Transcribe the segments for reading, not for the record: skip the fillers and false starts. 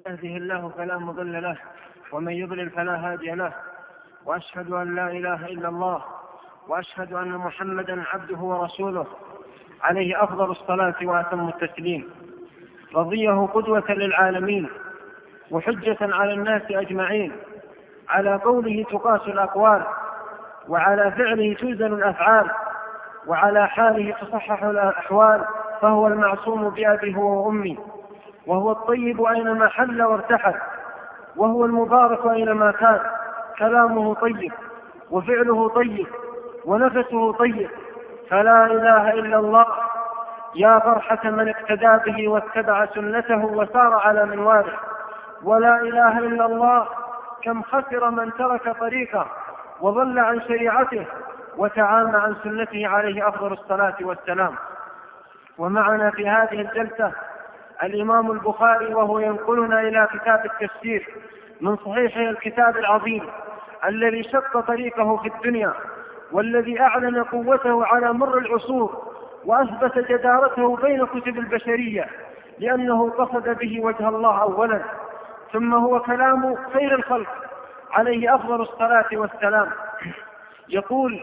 يهده الله فلا مضل له ومن يضلل فلا هادي له، وأشهد أن لا إله إلا الله، وأشهد أن محمدا عبده ورسوله عليه أفضل الصلاة وأتم التسليم. رضيه قدوة للعالمين وحجة على الناس أجمعين، على قوله تقاس الأقوال، وعلى فعله توزن الأفعال، وعلى حاله تصحح الأحوال، فهو المعصوم بأبي هو وأمي، وهو الطيب أينما حل وارتحل، وهو المبارك أينما كان. كلامه طيب وفعله طيب ونفسه طيب، فلا إله إلا الله. يا فرحة من اقتدى به واتبع سنته وسار على منواله. ولا إله إلا الله، كم خسر من ترك طريقه وضل عن شريعته وتعامى عن سنته عليه أفضل الصلاة والسلام. ومعنا في هذه الجلسة الإمام البخاري، وهو ينقلنا إلى كتاب التفسير من صحيحه الكتاب العظيم الذي شق طريقه في الدنيا، والذي أعلن قوته على مر العصور، وأثبت جدارته بين كتب البشرية، لأنه قصد به وجه الله أولا، ثم هو كلام خير الخلق عليه أفضل الصلاة والسلام. يقول: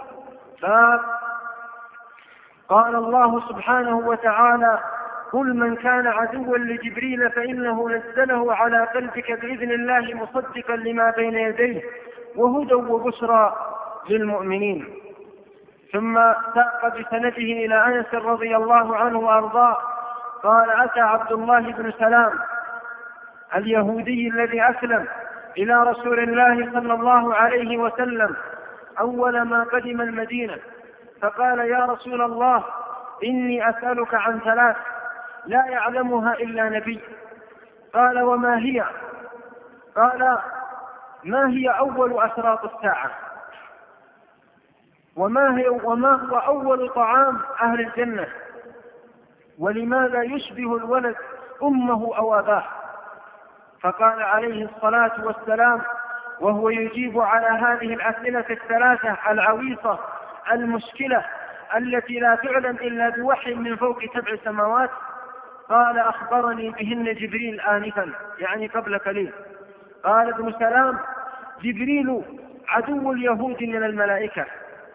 قال الله سبحانه وتعالى: قل من كان عدوا لجبريل فإنه نزله على قلبك بإذن الله مصدقا لما بين يديه وهدى وبشرى للمؤمنين. ثم ساق بسنده إلى أنس رضي الله عنه وأرضاه قال: أتى عبد الله بن سلام اليهودي الذي أسلم إلى رسول الله صلى الله عليه وسلم أول ما قدم المدينة، فقال: يا رسول الله، إني أسألك عن ثلاث لا يعلمها إلا نبي. قال: وما هي؟ قال: ما هي أول أشراط الساعة؟ وما هو أول طعام أهل الجنة؟ ولماذا يشبه الولد أمه أو أباه؟ فقال عليه الصلاة والسلام وهو يجيب على هذه الأسئلة الثلاثة العويصة المشكلة التي لا تعلم إلا بوحي من فوق 7 سماوات: قال: أخبرني بهن جبريل آنفا، يعني قبل قليل. قال ابن سلام: جبريل عدو اليهود من الملائكة.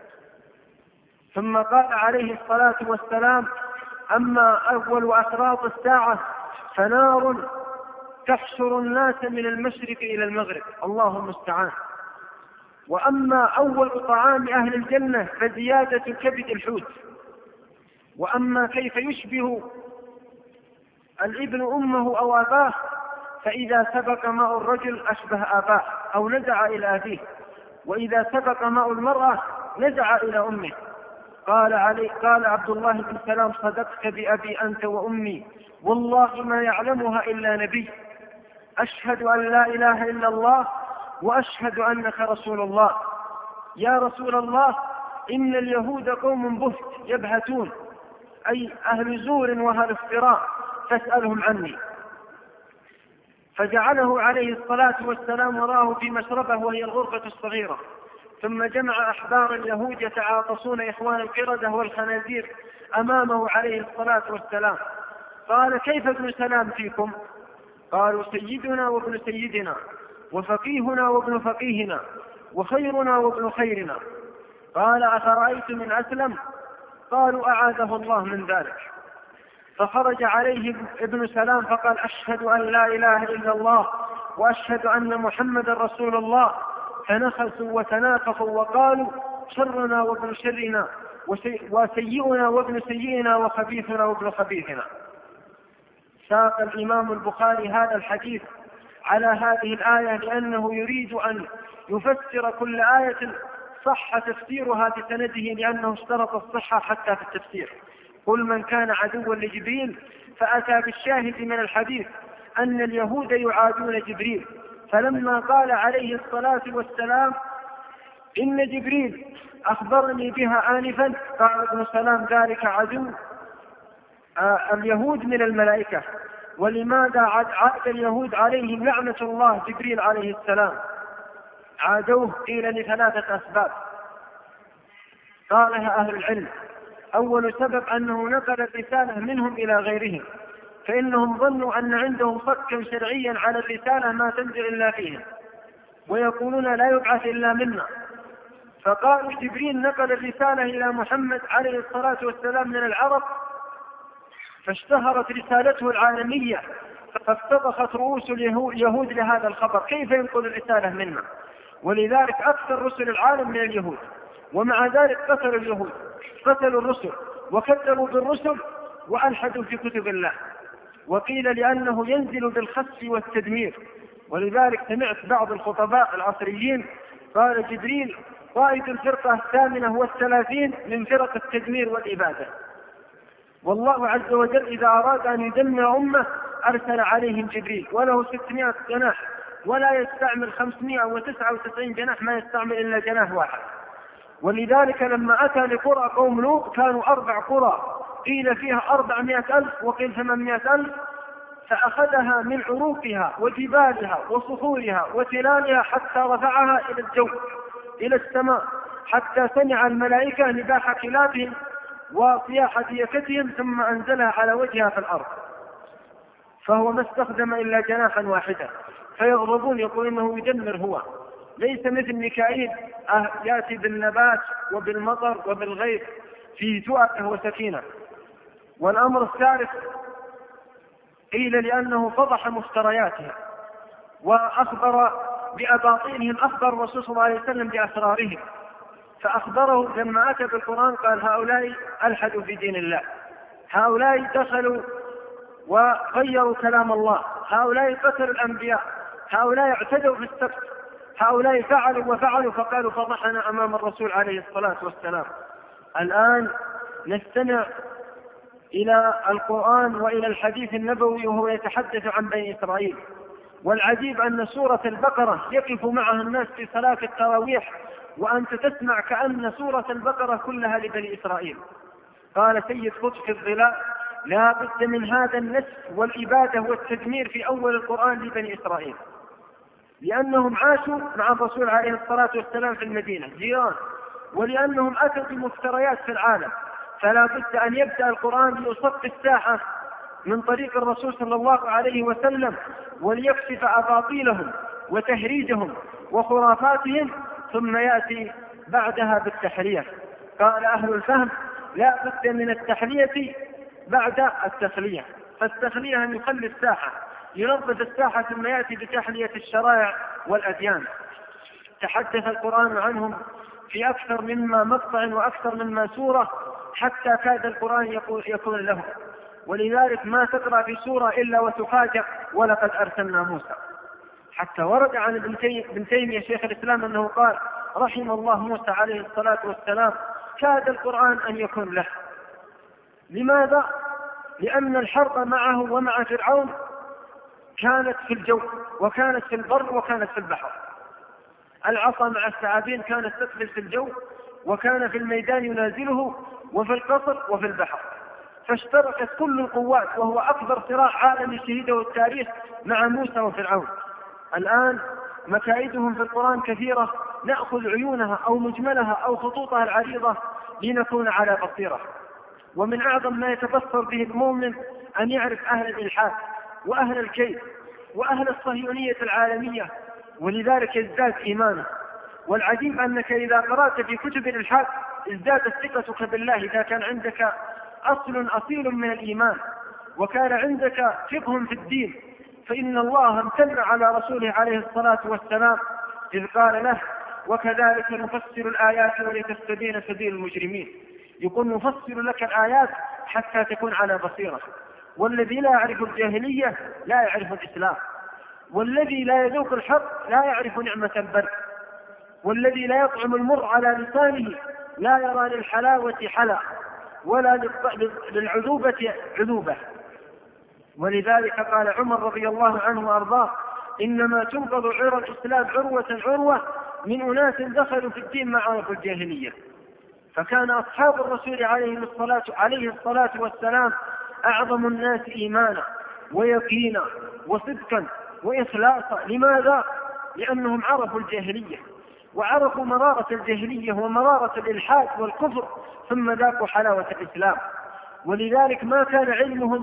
ثم قال عليه الصلاة والسلام: أما أول أشراط الساعة فنار تحشر الناس من المشرق إلى المغرب، الله المستعان. وأما أول طعام أهل الجنة فزيادة كبد الحوت. وأما كيف يشبه الابن أمه أو أباه، فإذا سبق ماء الرجل أشبه أباه أو نزع إلى أبيه، وإذا سبق ماء المرأة نزع إلى أمه. قال عبد الله بن سلام: صدقت بأبي أنت وأمي، والله ما يعلمها إلا نبي. أشهد أن لا إله إلا الله وأشهد أنك رسول الله. يا رسول الله، إن اليهود قوم بهت يبهتون، أي أهل زور وأهل افتراء، فاسألهم عني. فجعله عليه الصلاة والسلام وراه في مشربه وهي الغرفة الصغيرة، ثم جمع أحبار اليهود يتعاطسون إخوان القردة والخنازير أمامه عليه الصلاة والسلام. قال: كيف ابن سلام فيكم؟ قالوا: سيدنا وابن سيدنا، وفقيهنا وابن فقيهنا، وخيرنا وابن خيرنا. قال: أفرأيت من أسلم؟ قالوا: أعاذه الله من ذلك. فخرج عليه ابن سلام فقال: أشهد أن لا إله إلا الله وأشهد أن محمد رسول الله. فنخسوا وتنافقوا وقالوا: شرنا وابن شرنا، وسيئنا وابن سيئنا، وخبيثنا وابن خبيثنا. ساق الإمام البخاري هذا الحديث على هذه الآية لأنه يريد أن يفسر كل آية صح تفسيرها بسنده، لأنه اشترط الصحة حتى في التفسير. قل من كان عدوا لجبريل، فأتى بالشاهد من الحديث أن اليهود يعادون جبريل. فلما قال عليه الصلاة والسلام: إن جبريل أخبرني بها آنفا، قال ابن سلام: ذلك عدو اليهود من الملائكة. ولماذا عاد اليهود عليهم لعنة الله جبريل عليه السلام؟ عادوه قيل ل3 أسباب قالها أهل العلم. أول سبب أنه نقل الرسالة منهم إلى غيرهم، فإنهم ظنوا أن عندهم صكا شرعيا على الرسالة ما تنزل إلا فيهم، ويقولون لا يبعث إلا منا. فقالوا جبريل نقل الرسالة إلى محمد عليه الصلاة والسلام من العرب، فاشتهرت رسالته العالمية، فافتضخت رؤوس اليهود لهذا الخبر، كيف ينقل الرسالة منا؟ ولذلك أكثر رسل العالم من اليهود، ومع ذلك قتلوا اليهود، قتلوا الرسل وكذبوا بالرسل وألحدوا في كتب الله. وقيل لأنه ينزل بالخسف والتدمير. ولذلك سمعت بعض الخطباء العصريين قال جبريل قائد الفرقة 38 من فرق التدمير والإبادة. والله عز وجل إذا أراد أن يدمر أمة أرسل عليهم جبريل، وله 600 جناح، ولا يستعمل 599 جناح، ما يستعمل إلا جناح واحد. ولذلك لما أتى لقرى قوم لوط كانوا 4 قرى، قيل فيها 400,000 وقيل 800,000، فأخذها من عروقها وجبالها وصخورها وتلالها حتى رفعها إلى الجو إلى السماء، حتى سمع الملائكة نباح كلابهم وصياح ديكتهم، ثم أنزلها على وجهها في الأرض. فهو ما استخدم إلا جناحا واحدا، فيغضبون يقول إنه يدمر، هو ليس مثل ميكائيل يأتي بالنبات وبالمطر وبالغيث في تؤته وسكينة. والأمر الثالث قيل لأنه فضح مفترياتهم وأخبر بأباطيلهم، أخبر الرسول صلى الله عليه وسلم بأسرارهم، فأخبره لما أتى بالقرآن قال هؤلاء ألحدوا في دين الله، هؤلاء دخلوا وغيروا كلام الله، هؤلاء قتلوا الأنبياء، هؤلاء اعتدوا في السبت، هؤلاء فعلوا وفعلوا، فقالوا فضحنا أمام الرسول عليه الصلاة والسلام. الآن نستمع إلى القرآن وإلى الحديث النبوي وهو يتحدث عن بني إسرائيل. والعجيب أن سورة البقرة يقف معها الناس في صلاة التراويح وأنت تسمع كأن سورة البقرة كلها لبني إسرائيل. قال سيد قطب في الظلال لا بد من هذا النسف والإبادة والتدمير في أول القرآن لبني إسرائيل، لأنهم عاشوا مع الرسول عليه الصلاة والسلام في المدينة جيران، ولأنهم أتوا بمفتريات في العالم، فلا بد أن يبدأ القرآن ليصف الساحة من طريق الرسول صلى الله عليه وسلم وليكشف أباطيلهم وتهريجهم وخرافاتهم، ثم يأتي بعدها بالتحلية. قال أهل الفهم لا بد من التحلية بعد التخلية، فالتخلية أن يخلي الساحة، ينظف الساحة، ثم يأتي بتحلية الشرائع والأديان. تحدث القرآن عنهم في أكثر مما مقطع وأكثر مما سورة، حتى كاد القرآن يكون له. ولذلك ما تقرأ في سورة إلا وتفاجأ ولقد أرسلنا موسى. حتى ورد عن ابن تيمية شيخ الإسلام أنه قال رحم الله موسى عليه الصلاة والسلام كاد القرآن أن يكون له. لماذا؟ لأن الحرب معه ومع فرعون كانت في الجو، وكانت في البر، وكانت في البحر. العصا مع الثعابين كانت تقفز في الجو، وكان في الميدان ينازله، وفي القصر، وفي البحر. فاشتركت كل القوات، وهو أكبر صراع عالمي شهده التاريخ مع موسى وفرعون. الآن مكائدهم في القرآن كثيرة، نأخذ عيونها أو مجملها أو خطوطها العريضة لنكون على بصيرة. ومن أعظم ما يتبصر به المؤمن أن يعرف أهل الإلحاد وأهل الكيد وأهل الصهيونية العالمية، ولذلك يزداد إيمانه. والعجيب أنك إذا قرأت في كتب الإلحاد ازدادت ثقتك بالله، إذا كان عندك أصيل من الإيمان وكان عندك فقه في الدين. فإن الله امتن على رسوله عليه الصلاة والسلام إذ قال له وكذلك نفسر الآيات ولتستبين سبيل المجرمين. يقول نفسر لك الآيات حتى تكون على بصيرة. والذي لا يعرف الجاهلية لا يعرف الإسلام، والذي لا يذوق الحق لا يعرف نعمة البر، والذي لا يطعم المر على لسانه لا يرى للحلاوة حلا ولا للعذوبة عذوبة. ولذلك قال عمر رضي الله عنه وأرضاه إنما تنقض عرى الإسلام عروة من أناس دخلوا في الدين مع عرف الجاهلية. فكان أصحاب الرسول عليه الصلاة والسلام أعظم الناس إيمانا ويقينا وصدقا وإخلاصا. لماذا؟ لأنهم عرفوا الجاهلية وعرفوا مرارة الجاهلية ومرارة الإلحاد والكفر، ثم ذاقوا حلاوة الإسلام. ولذلك ما كان علمهم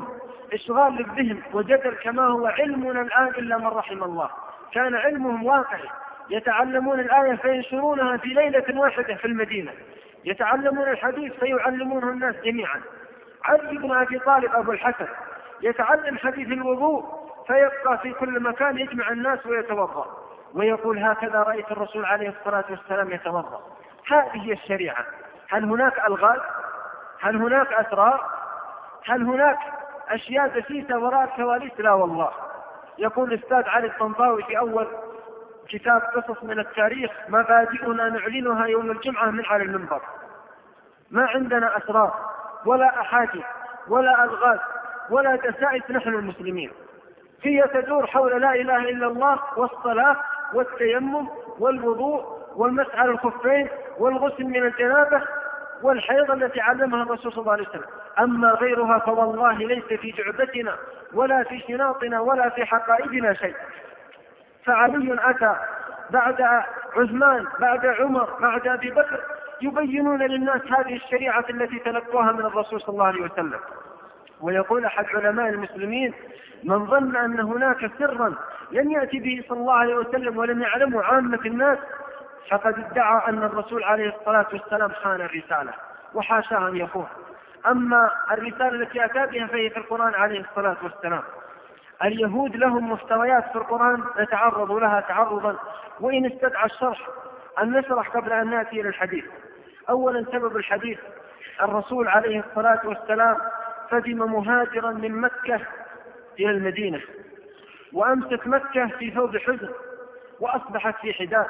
إشغال للذهن وجدل كما هو علمنا الآن إلا من رحم الله. كان علمهم واقعي، يتعلمون الآية فينشرونها في ليلة واحدة في المدينة، يتعلمون الحديث فيعلمونه الناس جميعا. علي بن أبي طالب أبو الحسن يتعلم حديث الوضوء فيبقى في كل مكان يجمع الناس ويتوضأ ويقول هكذا رأيت الرسول عليه الصلاة والسلام يتوضأ. هذه هي الشريعة. هل هناك ألغاز؟ هل هناك أسرار؟ هل هناك أشياء دسيسة وراء الكواليس؟ لا والله. يقول الأستاذ علي الطنطاوي في أول كتاب قصص من التاريخ: مبادئنا نعلنها يوم الجمعة من على المنبر. ما عندنا أسرار ولا أحاديث ولا ألغاز ولا دسائس نحن المسلمين. هي تدور حول لا إله إلا الله والصلاة والتيمم والوضوء والمسح على الخفين والغسل من الجنابة والحيض التي علمها الرسول صلى الله عليه وسلم. أما غيرها فوالله ليس في جعبتنا ولا في شناطنا ولا في حقائبنا شيء. فعلي أتى بعد عثمان بعد عمر بعد أبي بكر يبينون للناس هذه الشريعة التي تلقوها من الرسول صلى الله عليه وسلم. ويقول أحد علماء المسلمين: من ظن أن هناك سرا لم يأتي به صلى الله عليه وسلم ولم يعلمه عامة الناس فقد ادعى أن الرسول عليه الصلاة والسلام خان الرسالة، وحاشاه أن يخون. أما الرسالة التي أتى بها فهي في القرآن عليه الصلاة والسلام. اليهود لهم مستويات في القرآن نتعرض لها تعرضا، وإن استدعى الشرح أن نشرح قبل أن نأتي إلى الحديث. أولا سبب الحديث: الرسول عليه الصلاة والسلام قدم مهاجرا من مكة إلى المدينة، وأمست مكة في ثوب حزن وأصبحت في حداد،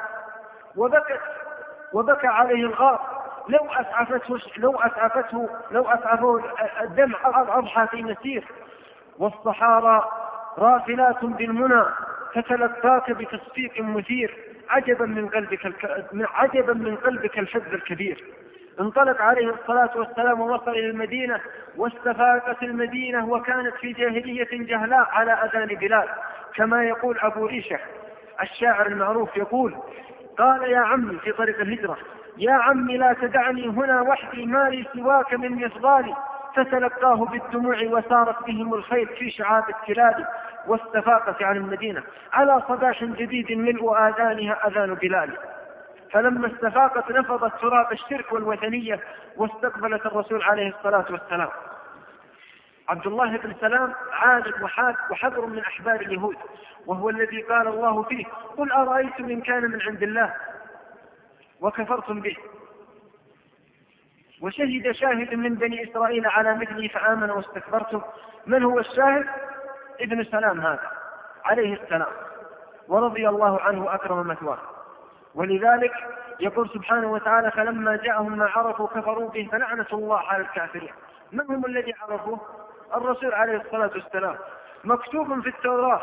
وبكى عليه الغار. لو أسعفه الدمع أضحى في مسير، والصحارى رافلات بالمنى فتلقاك بتصفيق مثير، عجبا من قلبك الحب الكبير. انطلق عليه الصلاة والسلام ووصل إلى المدينة، واستفاقت المدينة وكانت في جاهلية جهلاء على أذان بلال، كما يقول أبو ريشة الشاعر المعروف، يقول: قال يا عمي في طريق الهجرة: يا عمي لا تدعني هنا وحدي، ما لي سواك من مصغالي. فتلقاه بالدموع وسارت بهم الخيل في شعاب التلال، واستفاقت عن المدينة على صباح جديد ملء آذانها أذان بلال. فلما استفاقت نفضت تراب الشرك والوثنية واستقبلت الرسول عليه الصلاة والسلام. عبد الله بن سلام عالم وحبر من أحبار اليهود، وهو الذي قال الله فيه: قل أرأيتم إن كان من عند الله وكفرتم به وشهد شاهد من بني إسرائيل على مثله فآمن واستكبرتم. من هو الشاهد؟ ابن سلام هذا عليه السلام، ورضي الله عنه أكرم مثواه. ولذلك يقول سبحانه وتعالى: فلما جاءهم ما عرفوا كفروا به فلعنة الله على الكافرين. من هم الذي عرفوه؟ الرسول عليه الصلاة والسلام، مكتوب في التوراة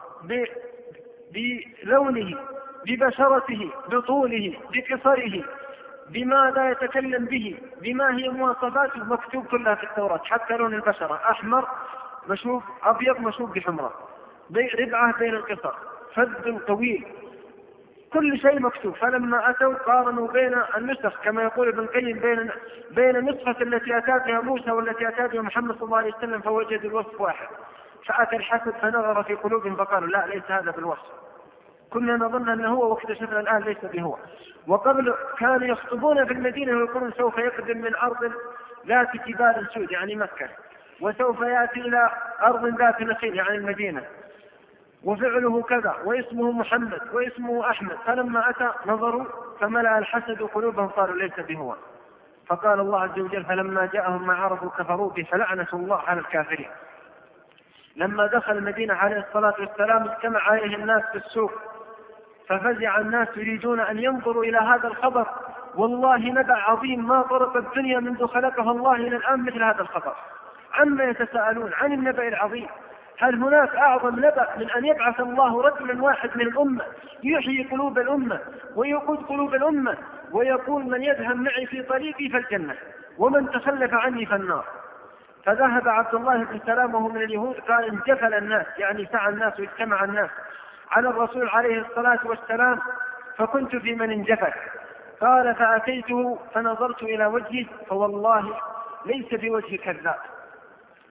بلونه ببشرته بطوله بقصره بماذا يتكلم به بما هي مواصفاته، مكتوب كلها في التوراة، حتى لون البشرة أحمر مشوب أبيض مشوب بحمرة، ربعة بين القصر، فد طويل، كل شيء مكتوب. فلما أتوا قارنوا بين النسخ كما يقول ابن القيم بين النسخة التي أتى بها موسى والتي أتى بها محمد صلى الله عليه وسلم فوجدوا الوصف واحد. فأتى الحسد فنظر في قلوبهم فقالوا: لا، ليس هذا بالوصف، كنا نظن أنه هو واكتشفنا الآن ليس بهو. وقبل كانوا يخطبون في المدينة ويقولون: سوف يقدم من أرض ذات جبال سود يعني مكة، وسوف يأتي إلى أرض ذات نخيل يعني المدينة، وفعله كذا، واسمه محمد واسمه أحمد. فلما أتى نظروا فملأ الحسد قلوبهم قالوا: ليس بهو. فقال الله عز وجل: فلما جاءهم ما عرفوا كفروا به فلعنة الله على الكافرين. لما دخل المدينة عليه الصلاة والسلام اجتمع عليه الناس في السوق، ففزع الناس يريدون أن ينظروا إلى هذا الخبر. والله نبأ عظيم ما طرق الدنيا منذ خلقها الله إلى الآن مثل هذا الخبر. عما يتساءلون عن النبأ العظيم. هل هناك أعظم نبأ من أن يبعث الله رجلا واحد من الأمة يحيي قلوب الأمة ويقود قلوب الأمة ويقول: من يذهب معي في طريقي فالجنة ومن تخلف عني فالنار. فذهب عبد الله بن سلام وهو من اليهود، قال: انجفل الناس يعني سعى الناس واجتمع الناس على الرسول عليه الصلاة والسلام، فكنت في من انجفل. قال: فأتيته فنظرت إلى وجهه فوالله ليس بوجه كذاب.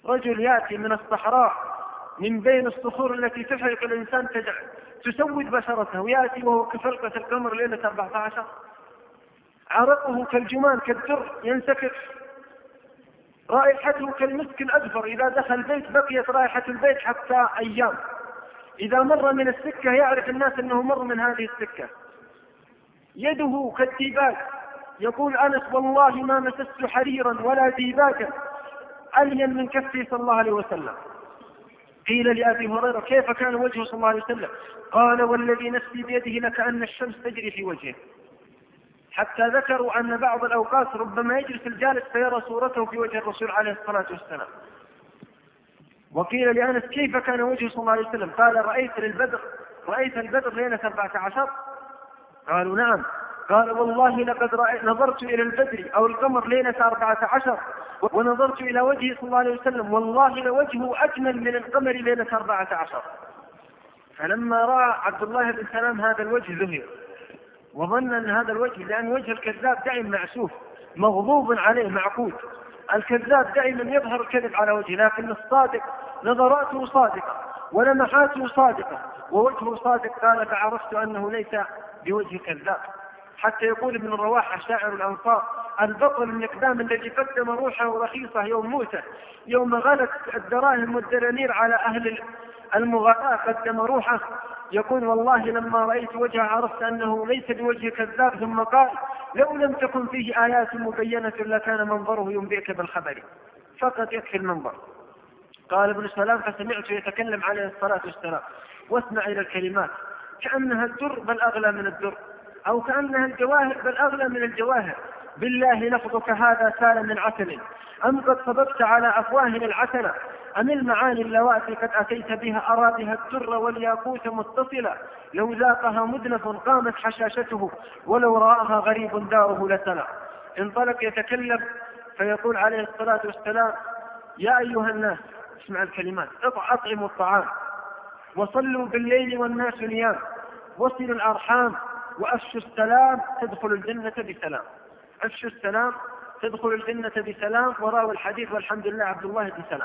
رجل يأتي من الصحراء من بين الصخور التي تحرق الإنسان تسود بشرته، ويأتي وهو كفلقة القمر ليلة 14، عرقه كالجمان كالدر ينسكك، رائحته كالمسك الأزفر، إذا دخل البيت بقيت رائحة البيت حتى أيام، إذا مر من السكة يعرف الناس أنه مر من هذه السكة، يده كالديباج، يقول أنس والله ما مسست حريرا ولا ديباجا ألين من كفه صلى الله عليه وسلم. قيل لأبي هريرة كيف كان وجهه صلى الله عليه وسلم؟ قال والذي نفسي بيده لكأن الشمس تجري في وجهه، حتى ذكروا أن بعض الأوقات ربما يجلس الجالس فيرى صورته في وجه الرسول عليه الصلاة والسلام. وقيل لأنس كيف كان وجهه صلى الله عليه وسلم؟ قال رأيت البدر ليلة 14؟ قالوا نعم. قال والله لقد نظرت إلى البدر أو القمر ليلة 14 ونظرت إلى وجهه صلى الله عليه وسلم والله لوجهه أجمل من القمر ليلة 14. فلما رأى عبد الله بن سلام هذا الوجه ذهل، وظن أن هذا الوجه، لأن وجه الكذاب دائما معسوف مغضوب عليه معقود، الكذاب دائما يظهر الكذب على وجهه، لكن الصادق نظراته صادقة ولمحاته صادقة ووجهه صادق. قال فعرفت أنه ليس بوجه كذاب. حتى يقول ابن الرواحة شاعر الأنصار البطل النقدام الذي قدم روحه رخيصة يوم موته، يوم غلت الدراهم والدنانير على أهل المغالاة قدم روحه، يقول والله لما رأيت وجهه عرفت أنه ليس بوجه كذاب. ثم قال لو لم تكن فيه آيات مبينة لكان منظره ينبئك بالخبر، فقط يكفي المنظر. قال ابن سلام فسمعت يتكلم عليه الصلاة والسلام واسمع إلى الكلمات كأنها الدر بل أغلى من الدر، أو كأنها الجواهر بل أغلى من الجواهر، بالله لفظك هذا سال من عسل أم قد صببت على أفواهنا العسل، أم المعاني اللواتي قد أتيت بها أرادها الدر والياقوت متصلة، لو ذاقها مدنف قامت حشاشته ولو رآها غريب داره لسلا. انطلق يتكلم فيقول عليه الصلاة والسلام يا أيها الناس، اسمع الكلمات، أطعموا الطعام وصلوا بالليل والناس نيام وصلوا الأرحام وأفشوا السلام تدخل الجنة بسلام. أفشوا السلام تدخل الجنة بسلام. وراوي الحديث والحمد لله عبد الله بن سلام.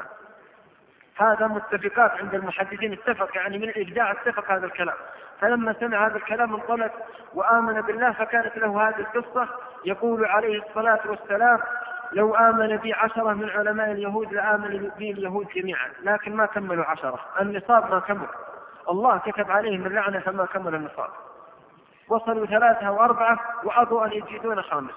هذا متفقات عند المحدثين، اتفق يعني من الإبداع اتفق هذا الكلام. فلما سمع هذا الكلام انطلق وآمن بالله، فكانت له هذه القصة. يقول عليه الصلاة والسلام لو آمن بي 10 من علماء اليهود لآمن بي اليهود جميعا، لكن ما كملوا 10، النصاب ما كمل، الله كتب عليهم اللعنة فما كمل النصاب، وصلوا 3 و4 وأبوا أن يجدون 5.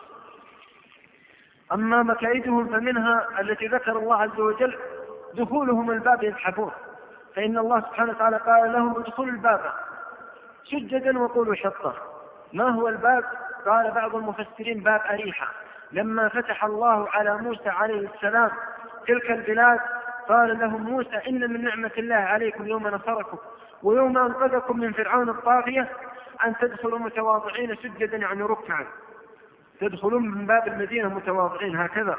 أما مكائدهم فمنها التي ذكر الله عز وجل دخولهم الباب يزحفون، فإن الله سبحانه وتعالى قال لهم ادخلوا الباب سجدا وقولوا حطة. ما هو الباب؟ قال بعض المفسرين باب أريحة. لما فتح الله على موسى عليه السلام تلك البلاد قال لهم موسى إن من نعمة الله عليكم يوم نصركم ويوم أنقذكم من فرعون الطاغية أن تدخلوا متواضعين سجدا يعني ركعا، تدخلون من باب المدينة متواضعين هكذا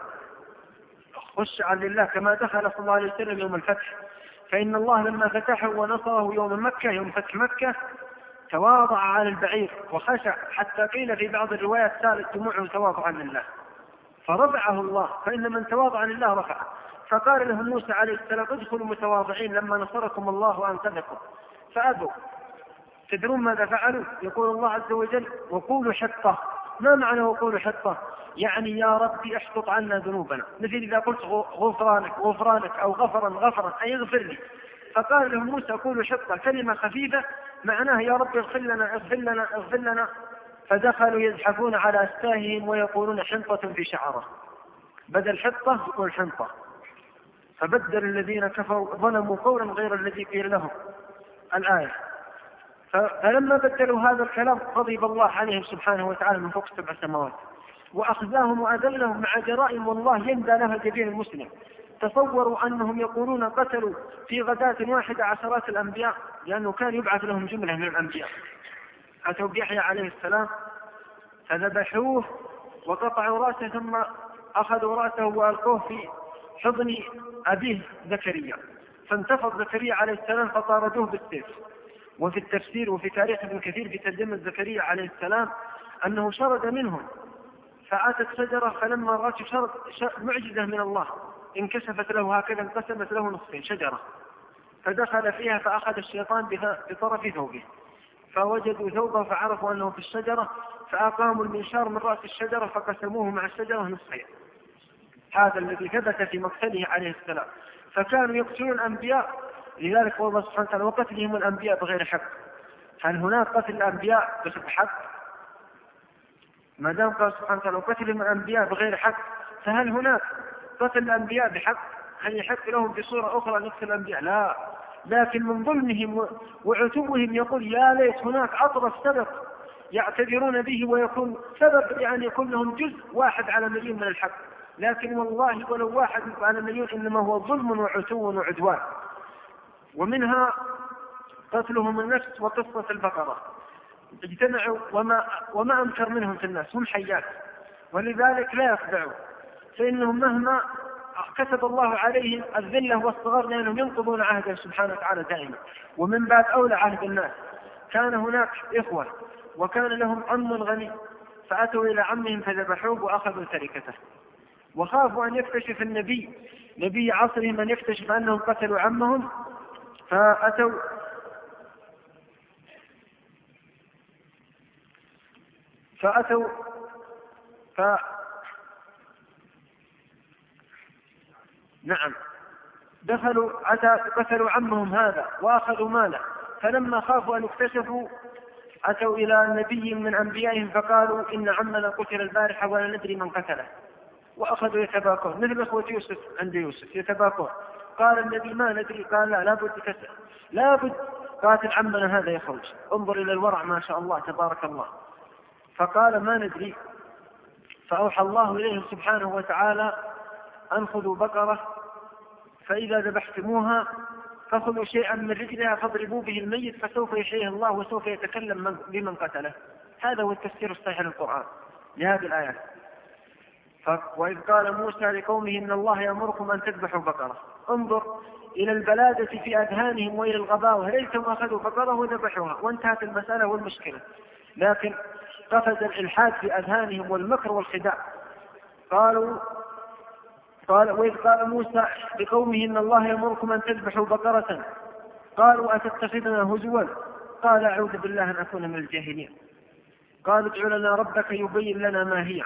خشعا لله كما دخل صلى الله عليه وسلم يوم الفتح. فإن الله لما فتحه ونصره يوم مكة يوم فتح مكة تواضع على البعير وخشع، حتى قيل في بعض الروايات سالت دموعه تواضعا لله فرفعه الله، فإن من تواضع لله رفعه. فقال لهم موسى عليه السلام ادخلوا متواضعين لما نصركم الله وأنقذكم، فأبوا. تدرون ماذا فعلوا؟ يقول الله عز وجل وقولوا حطة. ما معنى وقولوا حطة؟ يعني يا ربي احطط عنا ذنوبنا، مثل إذا قلت غفرانك غفرانك أو غفرا أي اغفر لي. فقال لهم موسى قولوا حطة، كلمة خفيفة معناها يا رب اغفر لنا اغفر لنا اغفر لنا. فدخلوا يزحفون على أستاههم ويقولون حنطة في شعره، بدل حطة يقول حنطة. فبدل الذين كفروا ظلموا قولا غير الذي قيل لهم الآية. فلما بدلوا هذا الكلام غضب الله عليهم سبحانه وتعالى من فوق 7 سماوات وأخذاهم وأذلهم مع جرائم والله يندى لها جبين المسلم. تصوروا أنهم يقولون قتلوا في غداة واحدة عشرات الأنبياء، لأنه كان يبعث لهم جملة من الأنبياء. أتوا بيحيى عليه السلام فذبحوه وقطعوا رأسه ثم أخذوا رأسه وألقوه في حضن أبيه زكريا، فانتفض زكريا عليه السلام فطاردوه بالسيف. وفي التفسير وفي تاريخ ابن كثير في ترجمة زكريا عليه السلام أنه شرد منهم فأتت شجرة فلما رأت شرد معجزة من الله انكشفت له هكذا، انقسمت له نصفين شجرة، فدخل فيها فأخذ الشيطان بطرف ثوبه، فوجدوا ثوبه فعرفوا أنه في الشجرة، فأقاموا المنشار من رأس الشجرة فقسموه مع الشجرة نصفين. هذا الذي ثبت في مقتله عليه السلام. فكانوا يقتلون الأنبياء، لذلك الله سبحانه وتعالى وقتلهم الأنبياء بغير حق. هل هناك قتل الأنبياء بحق؟ ما دام قال سبحانه وتعالى وقتلهم الأنبياء بغير حق، فهل هناك قتل الأنبياء بحق؟ هل يحق لهم بصورة أخرى أن يقتل الأنبياء؟ لا، لكن من ظلمهم وعتوهم يقول يا ليت هناك أطرف سبب يعتذرون به ويكون سبب يعني يكون لهم جزء واحد على مليون من الحق، لكن والله ولو واحد على مليون إنما هو ظلم وعتو وعدوان. ومنها قتلهم النفس وقصة البقرة، اجتمعوا وما أنكر منهم في الناس، هم حيات ولذلك لا يخدعوا، فإنهم مهما كتب الله عليهم الذلة والصغار لأنهم ينقضون عهده سبحانه وتعالى دائما، ومن باب أولى عهد الناس. كان هناك إخوة وكان لهم عم غني، فأتوا إلى عمهم فذبحوه وأخذوا تركته، وخافوا أن يكتشف نبي عصرهم أن يكتشف أنهم قتلوا عمهم، قتلوا عمهم هذا وأخذوا ماله. فلما خافوا أن يكتشفوا أتوا إلى نبي من أنبيائهم فقالوا إن عمنا قتل البارحة ولا ندري من قتله، وأخذوا يتباكون مثل أخوة يوسف عند يوسف يتباكون. قال النبي ما ندري، قال لا لابد قاتل عمنا هذا يخرج. انظر إلى الورع ما شاء الله تبارك الله. فقال ما ندري، فأوحى الله إليه سبحانه وتعالى أن خذوا بقرة فإذا ذبحتموها فخذوا شيئا من رجلها فاضربوا به الميت فسوف يحييه الله وسوف يتكلم بمن قتله. هذا هو التفسير الصحيح للقرآن لهذه الآيات. وإذ قال موسى لقومه إن الله يأمركم أن تذبحوا بقرة. انظر إلى البلادة في أذهانهم وإلى الغباوة، ليتهم أخذوا بقرة وذبحوها وانتهت المسألة والمشكلة، لكن قفز الإلحاد في أذهانهم والمكر والخداع. وإذ قال موسى لقومه إن الله يأمركم أن تذبحوا بقرة قالوا أتتخذنا هزوا قال أعوذ بالله أن أكون من الجاهلين. قالوا ادع لنا ربك يبين لنا ما هي.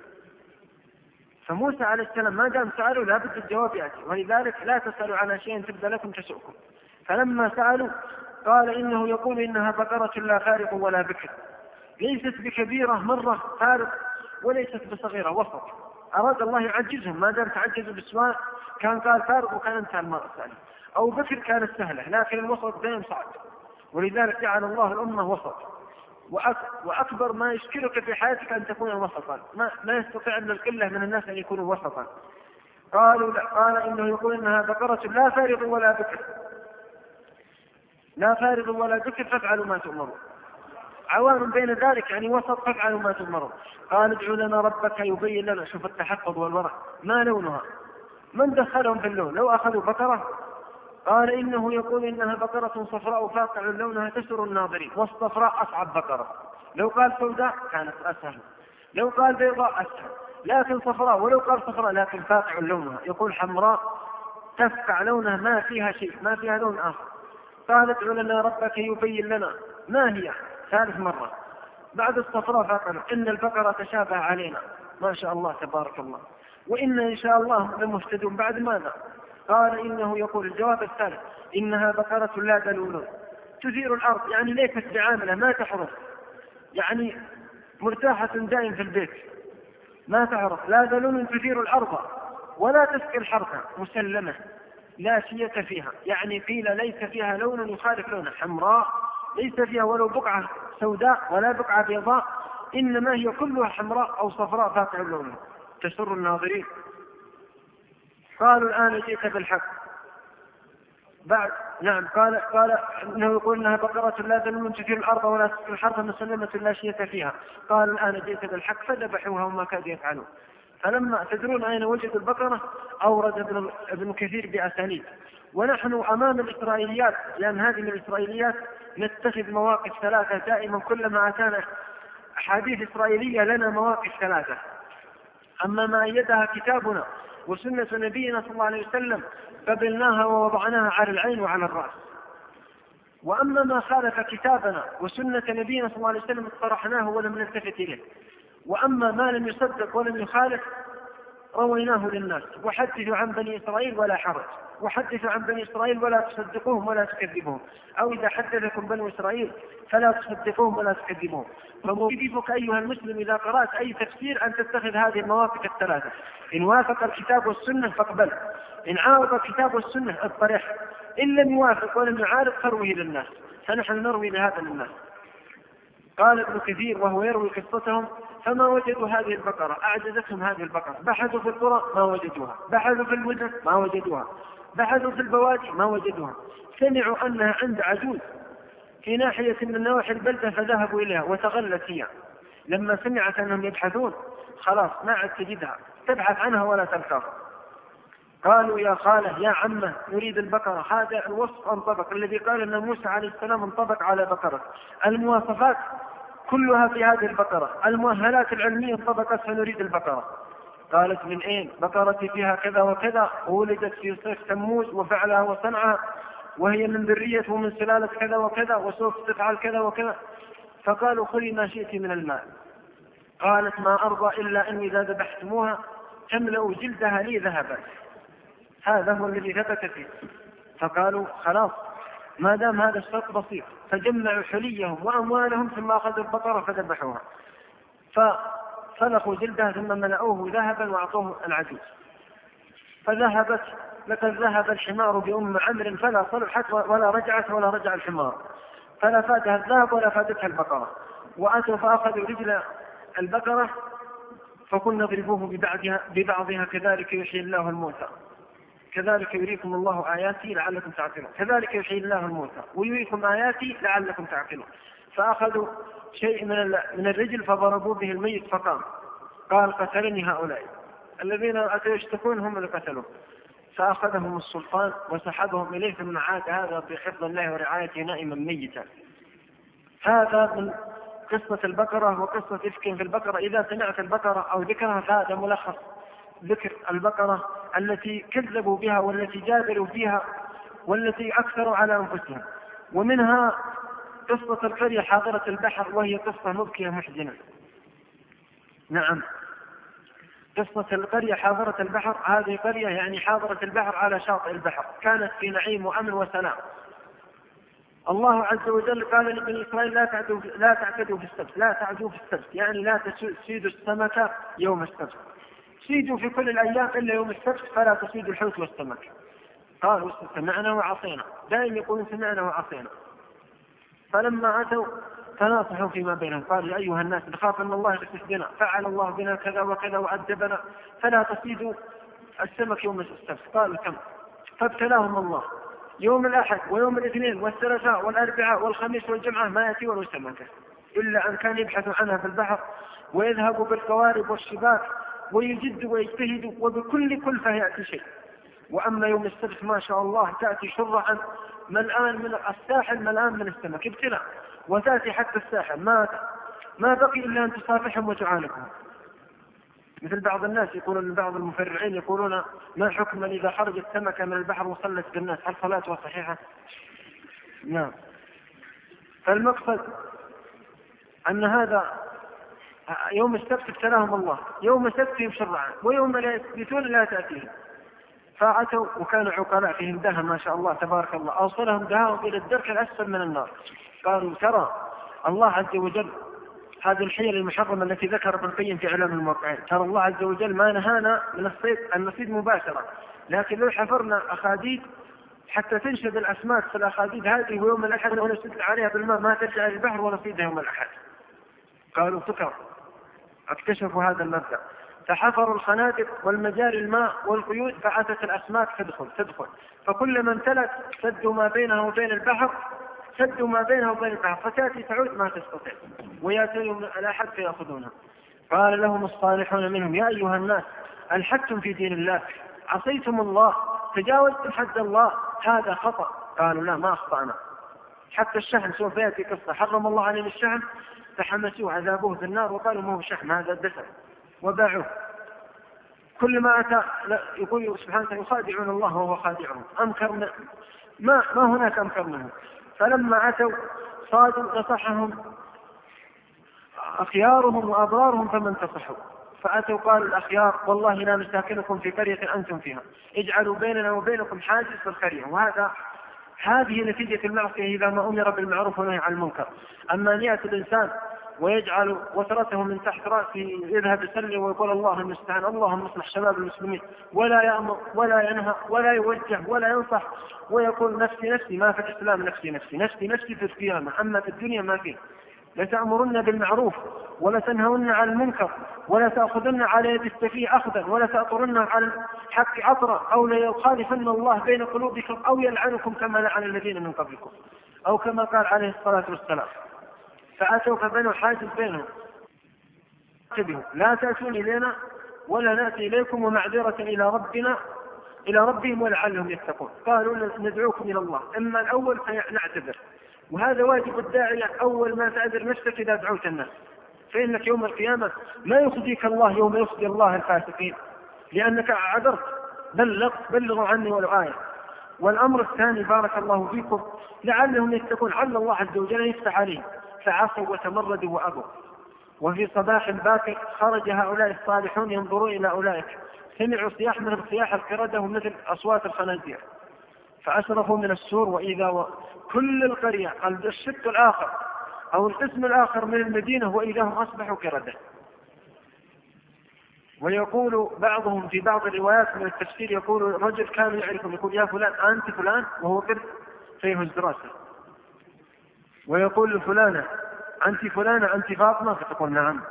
فموسى عليه السلام ما دام سألوا لابد الجواب يأتي، ولذلك لا تسألوا على شيء تبدأ لكم تسؤكم. فلما سألوا قال إنه يقول إنها بقرة لا فارق ولا بكر، ليست بكبيرة مرة فارق وليست بصغيرة وسط. أراد الله يعجزهم، ما دام تعجزوا بالسؤال كان قال فارق وكان انتهى المسألة، أو بكر كانت سهلة، لكن الوسط دائما صعب، ولذلك جعل الله الأمة وسط. وأكبر ما يشكلك في حياتك أن تكون وسطا، ما يستطيع أن القلة من الناس أن يكونوا وسطا. قال إنه يقول إنها بقرة لا فارض ولا بكر، لا فارض ولا بكر فافعلوا ما تؤمرون. عوان بين ذلك يعني وسط، فافعلوا ما تؤمرون. قال ادعوا لنا ربك يبين لنا. شوف التحفظ والورع. ما لونها؟ من دخلهم في اللون؟ لو أخذوا بقرة قال إنه يقول إنها بقرة صفراء فاقع لونها تسر الناظرين، والصفراء أصعب بقرة. لو قال سوداء كانت أسهل، لو قال بيضاء أسهل، لكن صفراء. ولو قال صفراء لكن فاقع لونها، يقول حمراء تفقع لونها ما فيها شيء، ما فيها لون آخر. قال ادعوا لنا ربك يبين لنا ما هي، ثالث مرة بعد الصفراء فاقع. إن البقرة تشابه علينا ما شاء الله تبارك الله، وإن إن شاء الله لمهتدون. بعد ماذا؟ قال إنه يقول الجواب الثالث إنها بقرة لا ذلول تثير الأرض، يعني ليست بعاملة ما تحرث، يعني مرتاحة دائم في البيت ما تعرف. لا ذلول تثير الأرض ولا تسقي الحرث، مسلمة لا شية فيها، يعني قيل ليس فيها لون يخالف لونه، حمراء ليس فيها ولو بقعة سوداء ولا بقعة بيضاء، إنما هي كلها حمراء أو صفراء فاقع لونها تسر الناظرين. قالوا الآن جئت بالحق. بعد نعم قال إنه يقول إنها بقرة لا ذلول تثير الأرض ولا تسقي الحرث مسلمة لا شية فيها. قال الآن جئت بالحق فذبحوها وما كادوا يفعلون. فلما تدرون أين وجدوا البقرة أورد ابن كثير بأسانيد. ونحن أمام الإسرائيليات، لأن هذه من الإسرائيليات نتخذ مواقف ثلاثة دائما، كلما أتانا أحاديث إسرائيلية لنا مواقف ثلاثة. أما ما أيدها كتابنا وسنة نبينا صلى الله عليه وسلم قبلناها ووضعناها على العين وعلى الرأس. وأما ما خالف كتابنا وسنة نبينا صلى الله عليه وسلم اطرحناه ولم نلتفت إليه. وأما ما لم يصدق ولم يخالف رويناه للناس. وحدثوا عن بني إسرائيل ولا حرج، وحدثوا عن بني إسرائيل ولا تصدقوهم ولا تكذبوهم، أو إذا حدثكم بني إسرائيل فلا تصدقوهم ولا تكذبوهم. فموجبك أيها المسلم إذا قرأت أي تفسير أن تتخذ هذه المواقف الثلاثة: إن وافق الكتاب والسنة فاقبل، إن عارض الكتاب والسنة اطرح، إن لم يوافق ولم يعارض فروه للناس. فنحن نروي لهذا للناس. قال ابن كثير وهو يروي قصتهم: فما وجدوا هذه البقرة، أعجزتهم هذه البقرة، بحثوا في القرى ما وجدوها، بحثوا في المدن ما وجدوها، بحثوا في البوادي ما وجدوها، سمعوا أنها عند عجوز في ناحية من نواحي البلدة فذهبوا إليها وتغلت هي. لما سمعت أنهم يبحثون خلاص ما عاد تجدها، تبحث عنها ولا تلقاها. قالوا: يا خالة يا عمه نريد البقرة. هذا الوصف انطبق الذي قال أن موسى عليه السلام انطبق على بقرة. المواصفات كلها في هذه البقرة، المؤهلات العلمية انطبقت فنريد البقرة. قالت: من أين؟ بقرتي فيها كذا وكذا، وولدت في صيف تموز وفعلها وصنعها، وهي من ذرية ومن سلالة كذا وكذا، وسوف تفعل كذا وكذا. فقالوا: خذي ما شئت من المال. قالت: ما أرضى إلا أني إذا ذبحتموها تملأ جلدها لي ذهبا. هذا هو الذي ثبت فيه. فقالوا: خلاص ما دام هذا الشرط بسيط. فجمعوا حليهم وأموالهم ثم أخذوا البقرة فذبحوها، ففلقوا جلدها ثم ملأوه ذهبا وأعطوه العجوز. فذهبت. لقد ذهب الحمار بأم عمرو فلا صلحت ولا رجعت ولا رجع الحمار، فلا فاتها الذهب ولا فاتتها البقرة. وأتوا فأخذوا رجل البقرة فكنا نضربوه ببعضها كذلك يحيي الله الموتى، كذلك يريكم الله آياتي لعلكم تعقلون، كذلك يحيي الله الموتى ويريكم آياتي لعلكم تعقلون. فأخذوا شيء من الرجل فضربوا به الميت فقام. قال: قتلني هؤلاء الذين أتوا يشتكون هم اللي قتلوا. فأخذهم السلطان وسحبهم إليه ثم عاد هذا بحفظ الله ورعايته نائما ميتا. هذا من قصة البقرة وقصة إفك في البقرة. إذا سمعت البقرة أو ذكرها فهذا ملخص ذكر البقرة التي كذبوا بها والتي جادلوا فيها والتي أكثروا على أنفسهم. ومنها قصة القرية حاضرة البحر، وهي قصة مبكية محزنة. نعم، قصة القرية حاضرة البحر، هذه قرية يعني حاضرة البحر على شاطئ البحر، كانت في نعيم وأمن وسلام. الله عز وجل قال لبني إسرائيل: لا تعتدوا في السبت، لا تعدوا في السبت، يعني لا تصيدوا السمك يوم السبت، صيدوا في كل الأيام إلا يوم السبت فلا تصيدوا الحوت والسمك. قالوا: سمعنا وعصينا، دائما يقولون سمعنا وعصينا. فلما أتوا تناصحوا فيما بينهم، قالوا: يا أيها الناس نخاف أن الله يخسف بنا، فعل الله بنا كذا وكذا وعذبنا، فلا تصيدوا السمك يوم السبت. قالوا: كم؟ فابتلاهم الله يوم الأحد ويوم الاثنين والثلاثاء والأربعاء والخميس والجمعة ما يأتي ولا سمكة، إلا أن كان يبحثوا عنها في البحر ويذهبوا بالقوارب والشباك ويجدوا ويجتهدوا وبكل كلفة يأتي شيء. وأما يوم السبت ما شاء الله تأتي شرعا ملآن من الساحل، ملآن من السمك ابتلاء، وتأتي حتى الساحل ما بقي إلا أن تصافحهم وتعانقهم. مثل بعض الناس يقولون، بعض المفرعين يقولون: ما حكم إذا خرجت سمكة من البحر وصلت بالناس، هل صلاتها صحيحة؟ نعم. فالمقصد أن هذا يوم السبت ابتلاهم الله، يوم سبتهم شرعا ويوم لا يثبتون لا تأتيهم. فأتوا وكانوا عقلاء فيهم دهى ما شاء الله تبارك الله، أوصلهم دهاهم إلى الدرك الأسفل من النار. قالوا: ترى الله عز وجل هذه الحيل المحرمة التي ذكر ابن القيم في إعلام الموقعين، ترى الله عز وجل ما نهانا من الصيد أن نصيد مباشرة، لكن لو حفرنا أخاديد حتى تنشد الأسماك في الأخاديد هذه ويوم الأحد ونسد عليها بالماء ما ترجع للبحر ونصيدها يوم الأحد. قالوا: فكر. اكتشفوا هذا المبدأ، فحفروا الخنادق والمجاري الماء والقيود فأتت الأسماك تدخل، فكلما امتلت سدوا ما بينها وبين البحر، سدوا ما بينها وبين البحر، فتأتي تعود ما تستطيع ويأتي يوم الأحد فيأخذونها. قال لهم الصالحون منهم: يا أيها الناس ألحدتم في دين الله، عصيتم الله، تجاوزتم حد الله، هذا خطأ. قالوا: لا ما أخطأنا. حتى الشحم سوف يأتي قصة، حرم الله عليهم الشحم فحمسوه عذابوه في النار وقالوا: ما هو شحم هذا الدسم، وباعوه. كل ما أتى يقول سبحانه وتعالى يخادعون الله وهو خادعهم، أمكر ما هناك أمكر منه. فلما أتوا صادوا نصحهم أخيارهم وأبرارهم فما انتصحوا، فأتوا قالوا الأخيار والله لا نساكنكم في قرية أنتم فيها، اجعلوا بيننا وبينكم حاجز في القرية. هذه نتيجة المعصية إذا ما أمر بالمعروف ونهي عن المنكر. أما أن يأتي الإنسان ويجعل وترته من تحت رأسه يذهب يصلي ويقول الله المستعان اللهم اصلح شباب المسلمين، ولا يأمر ولا ينهى ولا يوجه ولا ينصح، ويقول نفسي نفسي، ما في الإسلام نفسي نفسي نفسي نفسي في القيامة، أما في الدنيا ما فيه. لتأمرن بالمعروف ولا تنهون عن المنكر ولا تأخذن على يد السفيه أخذا ولا تأطرن على الحق عطرا أو ليخالفن الله بين قلوبكم أو يلعنكم كما لعن الذين من قبلكم، أو كما قال عليه الصلاة والسلام. فأتوا فبنوا حاجز بينهم، لا تأتون إلينا ولا نأتي إليكم ومعذرة إلى ربهم ولعلهم يتقون. قالوا ندعوكم إلى الله، إما الأول فنعتذر، وهذا واجب الداعية أول ما تعذر نفسك إذا دعوت الناس، فإنك يوم القيامة ما يخزيك الله يوم يخزي الله الفاسقين، لأنك عذرت بلغوا عني ولو آية. والأمر الثاني بارك الله فيكم لعلهم يتقون، لعل الله عز وجل يفتح عليهم، فعصوا وتمردوا وأبوا. وفي صباح باكر خرج هؤلاء الصالحون ينظرون إلى أولئك، سمعوا صياح من صياح القردة مثل أصوات الخنازير، فأشرفوا من السور وإذا كل القرية الشق الآخر أو القسم الآخر من المدينة وإذا هم أصبحوا قردة. ويقول بعضهم في بعض الروايات من التفسير يقول الرجل كان يعرفهم يقول يا فلان أنت فلان وهو قرد فيهز راسه، ويقول لفلانة أنت فلانة أنت فاطمة فتقول نعم،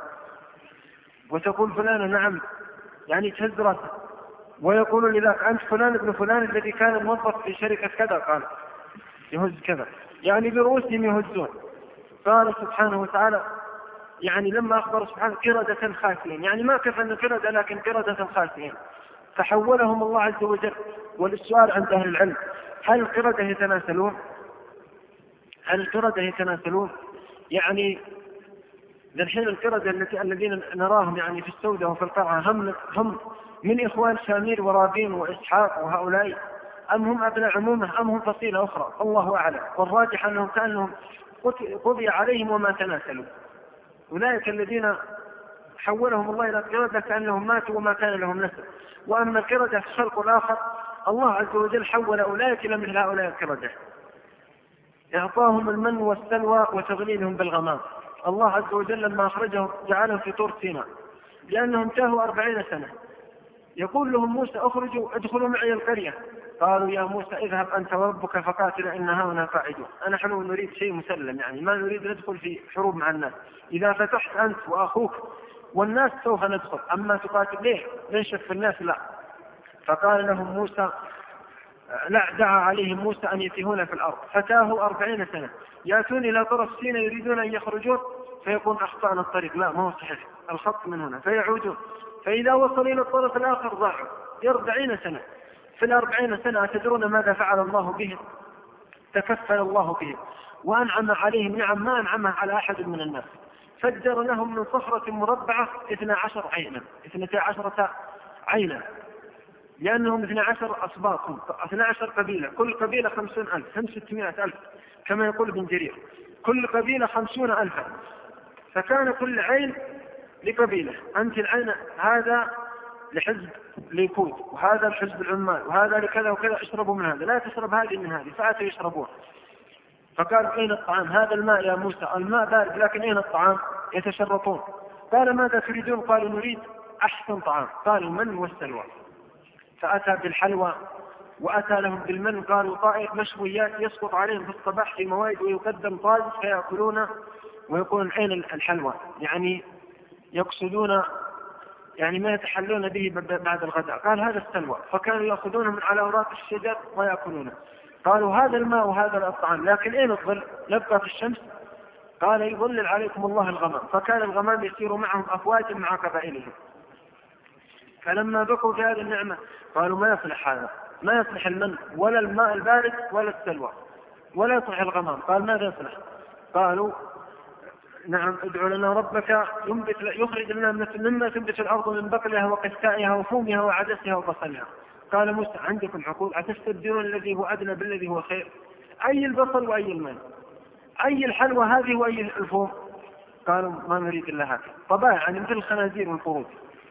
وتقول فلانة نعم يعني تهز راسه، ويقول لذاك أنت فلان ابن فلان الذي كان موظف في شركة كذا قال يهز كذا، يعني برؤوسهم يهزون. قال سبحانه وتعالى يعني لما أخبر سبحانه قردة خاسئين، يعني ما كفى أن قردة لكن قردة خاسئين، فحولهم الله عز وجل. وللسؤال عند أهل العلم هل القردة يتناسلون؟ هل القردة يتناسلون؟ يعني للحين القردة الذين نراهم يعني في السوداء وفي القرعة هم من إخوان سامير ورابين وإسحاق وهؤلاء، أم هم أبناء عمومة، أم هم فصيلة أخرى؟ الله أعلم. والراجح أنهم كانهم قضي عليهم وما تناسلوا. أولئك الذين حولهم الله إلى قردة كأنهم ماتوا وما كان لهم نسل. وأما القردة في الخلق الآخر الله عز وجل حول أولئك إلى مثل هؤلاء القردة، إعطاهم المن والسلوى وتغليلهم بالغمام. الله عز وجل لما أخرجهم جعلهم في طور سيناء لأنهم تاهوا 40 سنة، يقول لهم موسى اخرجوا ادخلوا معي القرية، قالوا يا موسى اذهب أنت وربك فقاتل إن هاهنا قاعدون. نحن نريد شيء مسلم، يعني ما نريد ندخل في حروب مع الناس، إذا فتحت أنت وأخوك والناس سوف ندخل، أما تقاتل ليه ننشف في الناس لا. فقال لهم موسى لا، دعا عليهم موسى أن يتيهون في الأرض، فتاهوا 40 سنة يأتون إلى طرف سيناء يريدون أن يخرجون فيقول أخطأنا الطريق، لا ما هو صحيح الخط من هنا، فيعودون، فإذا وصلوا إلى الطرف الآخر ضاعوا 40 سنة. في 40 سنة تدرون ماذا فعل الله بهم؟ تكفل الله بهم وأنعم عليهم نعم ما أنعمها على أحد من الناس. فجر لهم من صخرة مربعة 12 عينا، 12 عينا، لأنهم 12 أصباط 12 قبيلة، كل قبيلة 50,000 هم 600,000 كما يقول ابن جرير، كل قبيلة 50,000، فكان كل عين لقبيلة. أنت العين هذا لحزب ليكود وهذا الحزب العمال وهذا لكذا وكذا، اشربوا من هذا، لا تشرب هذه من هذه، فأتوا يشربون. فقال أين الطعام؟ هذا الماء يا موسى، الماء بارد لكن أين الطعام؟ يتشرطون. قال ماذا تريدون؟ قالوا نريد أحسن طعام، قالوا المن والسلوى. فأتى بالحلوى وأتى لهم بالمن، قالوا طائر مشويات يسقط عليهم في الصباح في موائد ويقدم طازج فيأكلون ويقولون أين الحلوى، يعني يقصدون يعني ما يتحلون به بعد الغداء. قال هذا السلوى، فكانوا يأخذونه من على أوراق الشجر ويأكلونه. قالوا هذا الماء وهذا الطعام، لكن أين الظل؟ نبقى في الشمس؟ قال يظلل عليكم الله الغمام، فكان الغمام يسير معهم أفواج مع قبائلهم. فلما بقوا في هذه النعمة قالوا ما يصلح هذا، ما يصلح المن ولا الماء البارد ولا السلوى ولا يصلح الغمام. قال ماذا يصلح؟ قالوا نعم ادعو لنا ربك يخرج لنا مما تنبت الأرض من بقلها وقثائها وفومها وعدسها وبصلها. قال موسى عندكم عقول أتستبدلون الذي هو أدنى بالذي هو خير؟ أي البصل وأي الماء؟ أي الحلوى هذه وأي الفوم؟ قالوا ما نريد إلا هكذا. طبعا يعني مثل الخنازير والقرود.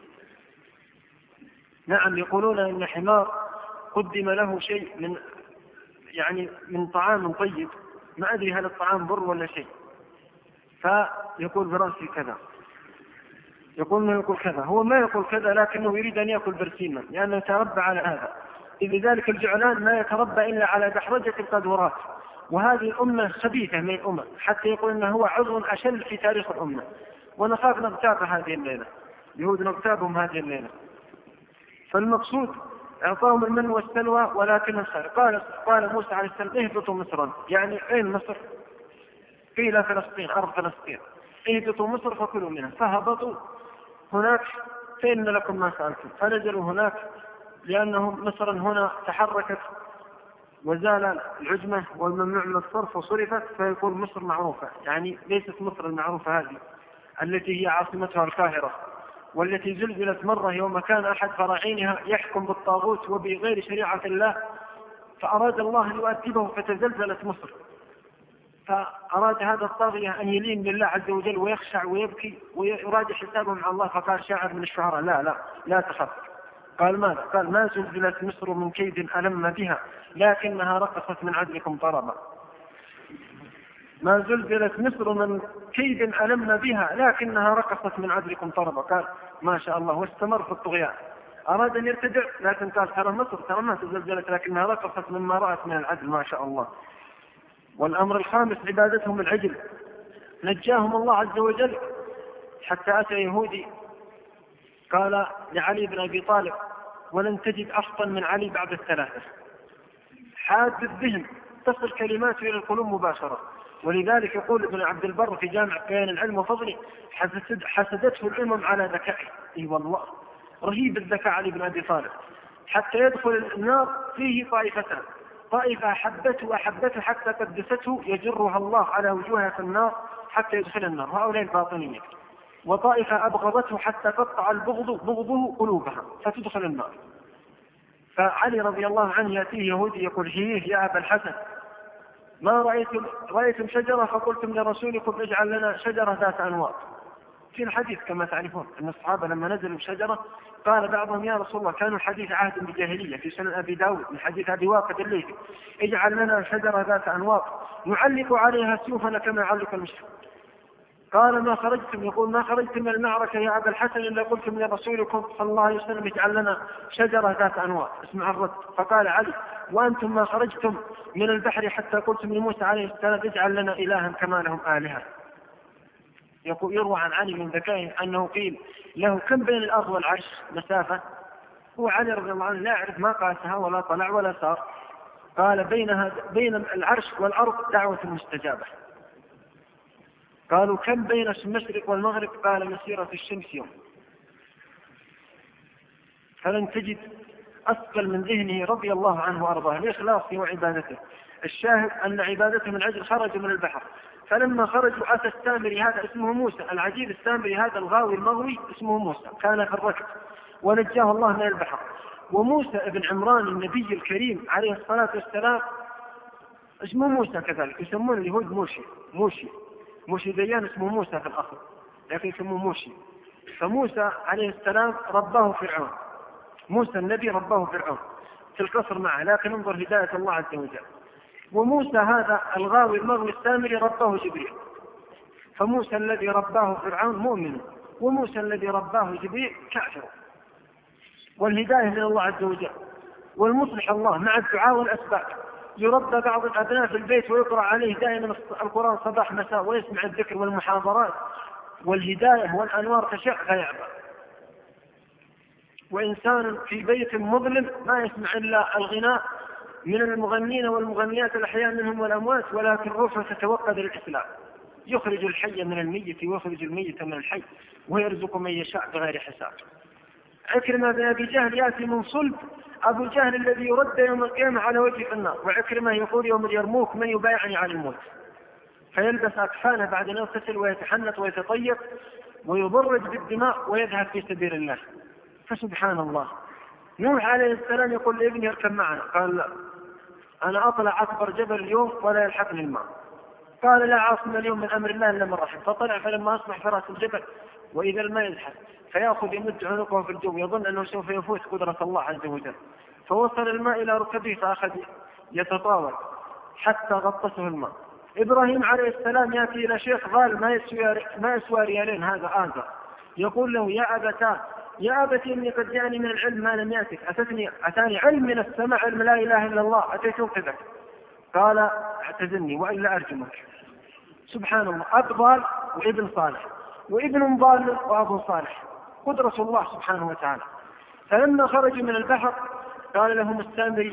نعم يقولون إن حمار قدم له شيء من طعام طيب، ما أدري هل الطعام بر ولا شيء، فيقول برأسي كذا، يقول ما يقول كذا، هو ما يقول كذا لكنه يريد أن يأكل برسيما لأنه يتربى على هذا. لذلك الجعلان ما يتربى إلا على دحرجة القدورات، وهذه الأمة خبيثة من الأمم حتى يقول إنه هو عضو أشل في تاريخ الأمة. ونخاف نغتاب هذه الليلة، يهود نغتابهم هذه الليلة. فالمقصود أعطاهم المن والسلوى ولكن الخير. قال موسى عليه السلام اهبطوا مصرا، يعني أين مصر؟ قيل فلسطين، أرض فلسطين. اهبطوا مصر فكلوا منها. فهبطوا هناك فإن لكم ما سألتم، فنزلوا هناك لأنهم مصر هنا تحركت وزال العجمة والممنوع من الصرف وصرفت، فيكون مصر معروفة. يعني ليست مصر المعروفة هذه التي هي عاصمتها القاهرة، والتي زلزلت مرة يوم كان أحد فراعينها يحكم بالطاغوت وبغير شريعة الله، فأراد الله أن يؤدبه فتزلزلت مصر. فأراد هذا الطاغية أن يلين لله عز وجل ويخشع ويبكي ويراجع حسابه مع الله، فقال شاعر من الشعراء لا تخف. قال ماذا؟ قال ما زلزلت مصر من كيد ألم بها لكنها رقصت من عدلكم طربا. ما زلزلت مصر من كيد ألم بها لكنها رقصت من عدلكم طربا. قال ما شاء الله، واستمر في الطغيان. أراد أن يرتدع لكن قال ترى مصر ترى ما تزلزلت لكنها رقصت مما رأت من العدل ما شاء الله. والأمر الخامس عبادتهم العجل. نجاهم الله عز وجل حتى أتى يهودي قال لعلي بن أبي طالب ولن تجد أفضل من علي بعد الثلاثة، حاد الذهن تصل كلماته إلى القلوب مباشرة. ولذلك يقول ابن عبد البر في جامع بيان العلم وفضله حسدته الأمم على ذكائه. اي والله رهيب الذكاء علي بن أبي طالب، حتى يدخل النار فيه طائفتان، طائفة أحبته حتى قدسته يجرها الله على وجوهها في النار حتى يدخل النار، هؤلاء الباطنية. وطائفة أبغضته حتى قطع بغضه قلوبها فتدخل النار. فعلي رضي الله عنه يأتيه يهودي يقول هيه يا أبا الحسن ما رأيتم شجرة فقلتم لرسولكم اجعل لنا شجرة ذات أنواط. في الحديث كما تعرفون أن الصحابة لما نزلوا بشجرة قال بعضهم يا رسول الله كانوا الحديث عهد بجاهلية في سنن أبي داود من حديث أبي واقد الليثي اجعل لنا شجرة ذات أنواط نعلق عليها سيوفنا كما يعلق المشرك. قال ما خرجتم من المعركة يا أبا الحسن إلا قلتم لرسولكم صلى الله عليه وسلم اجعل لنا شجرة ذات أنواط. اسمع الرد. فقال علي وأنتم ما خرجتم من البحر حتى قلتم لموسى عليه السلام اجعل لنا إلها كما لهم آلهة. يروى عن علي من ذكائه أنه قيل له كم بين الأرض والعرش مسافة؟ هو علي رضي الله عنه لا يعرف ما قاسها ولا طلع ولا سار. قال بين العرش والأرض دعوة مستجابة. قالوا كم بين المشرق والمغرب؟ قال مسيرة الشمس يوم. فلن تجد أثقل من ذهنه رضي الله عنه وأرضاه لإخلاصه وعبادته. الشاهد أن عبادته من عجل خرجوا من البحر. فلما خرجوا أتى السامري هذا اسمه موسى العجيب، السامري هذا الغاوي المغوي اسمه موسى كان في الركب ونجاه الله من البحر. وموسى ابن عمران النبي الكريم عليه الصلاة والسلام اسمه موسى كذلك، يسمون اليهود موشي ديان اسمه موسى في الأصل لكن يسموه موشي. فموسى عليه السلام رباه فرعون، موسى النبي رباه فرعون في القصر معه، لكن انظر هداية الله عز وجل. وموسى هذا الغاوي المغوي السامري رباه جبريل. فموسى الذي رباه فرعون مؤمن، وموسى الذي رباه جبريل كافر. والهداية من الله عز وجل والمصلح الله مع الدعاء والأسباب. يربى بعض الأبناء في البيت ويقرأ عليه دائما القرآن صباح مساء ويسمع الذكر والمحاضرات والهداية والأنوار تشع فيعبى. وإنسان في بيت مظلم ما يسمع إلا الغناء من المغنين والمغنيات الأحياء منهم والأموات، ولكن روحه تتوقد للإسلام. يخرج الحي من الميت ويخرج الميت من الحي ويرزق من يشاء بغير حساب. عكرمة بن أبي جهل يأتي من صلب أبو جهل الذي يرد يوم القيامة على وجه النار، وعكرمة يقول يوم اليرموك من يبايعني على الموت. فيلبس أكفانه بعد أن يغتسل ويتحنث ويتطيب ويضرج بالدماء ويذهب في سبيل الله. فسبحان الله. نوح عليه السلام يقول لابنه اركب معنا، قال لا، أنا أطلع أكبر جبل اليوم ولا يلحقني الماء. قال لا عاصم اليوم من أمر الله إلا من رحم. فطلع فلما أصبح في رأس الجبل وإذا الماء يزحف فيأخذ يمد عنقه في الجو يظن أنه سوف يفوت قدرة الله عز وجل، فوصل الماء إلى ركبه فأخذ يتطاول حتى غطسه الماء. إبراهيم عليه السلام يأتي إلى شيخ ضال ما يسوى ريالين، هذا آزر، يقول له يا أبتي إني قد جاءني من العلم ما لم يأتك، أتاني علم من السماء، علم لا إله إلا الله، أتيت أنقذك. قال اعتزلني وإلا أرجمك. سبحان الله، أب ضال وابن صالح، وابن ضال وأب صالح، قدرة الله سبحانه وتعالى. فلما خرجوا من البحر قال لهم السامري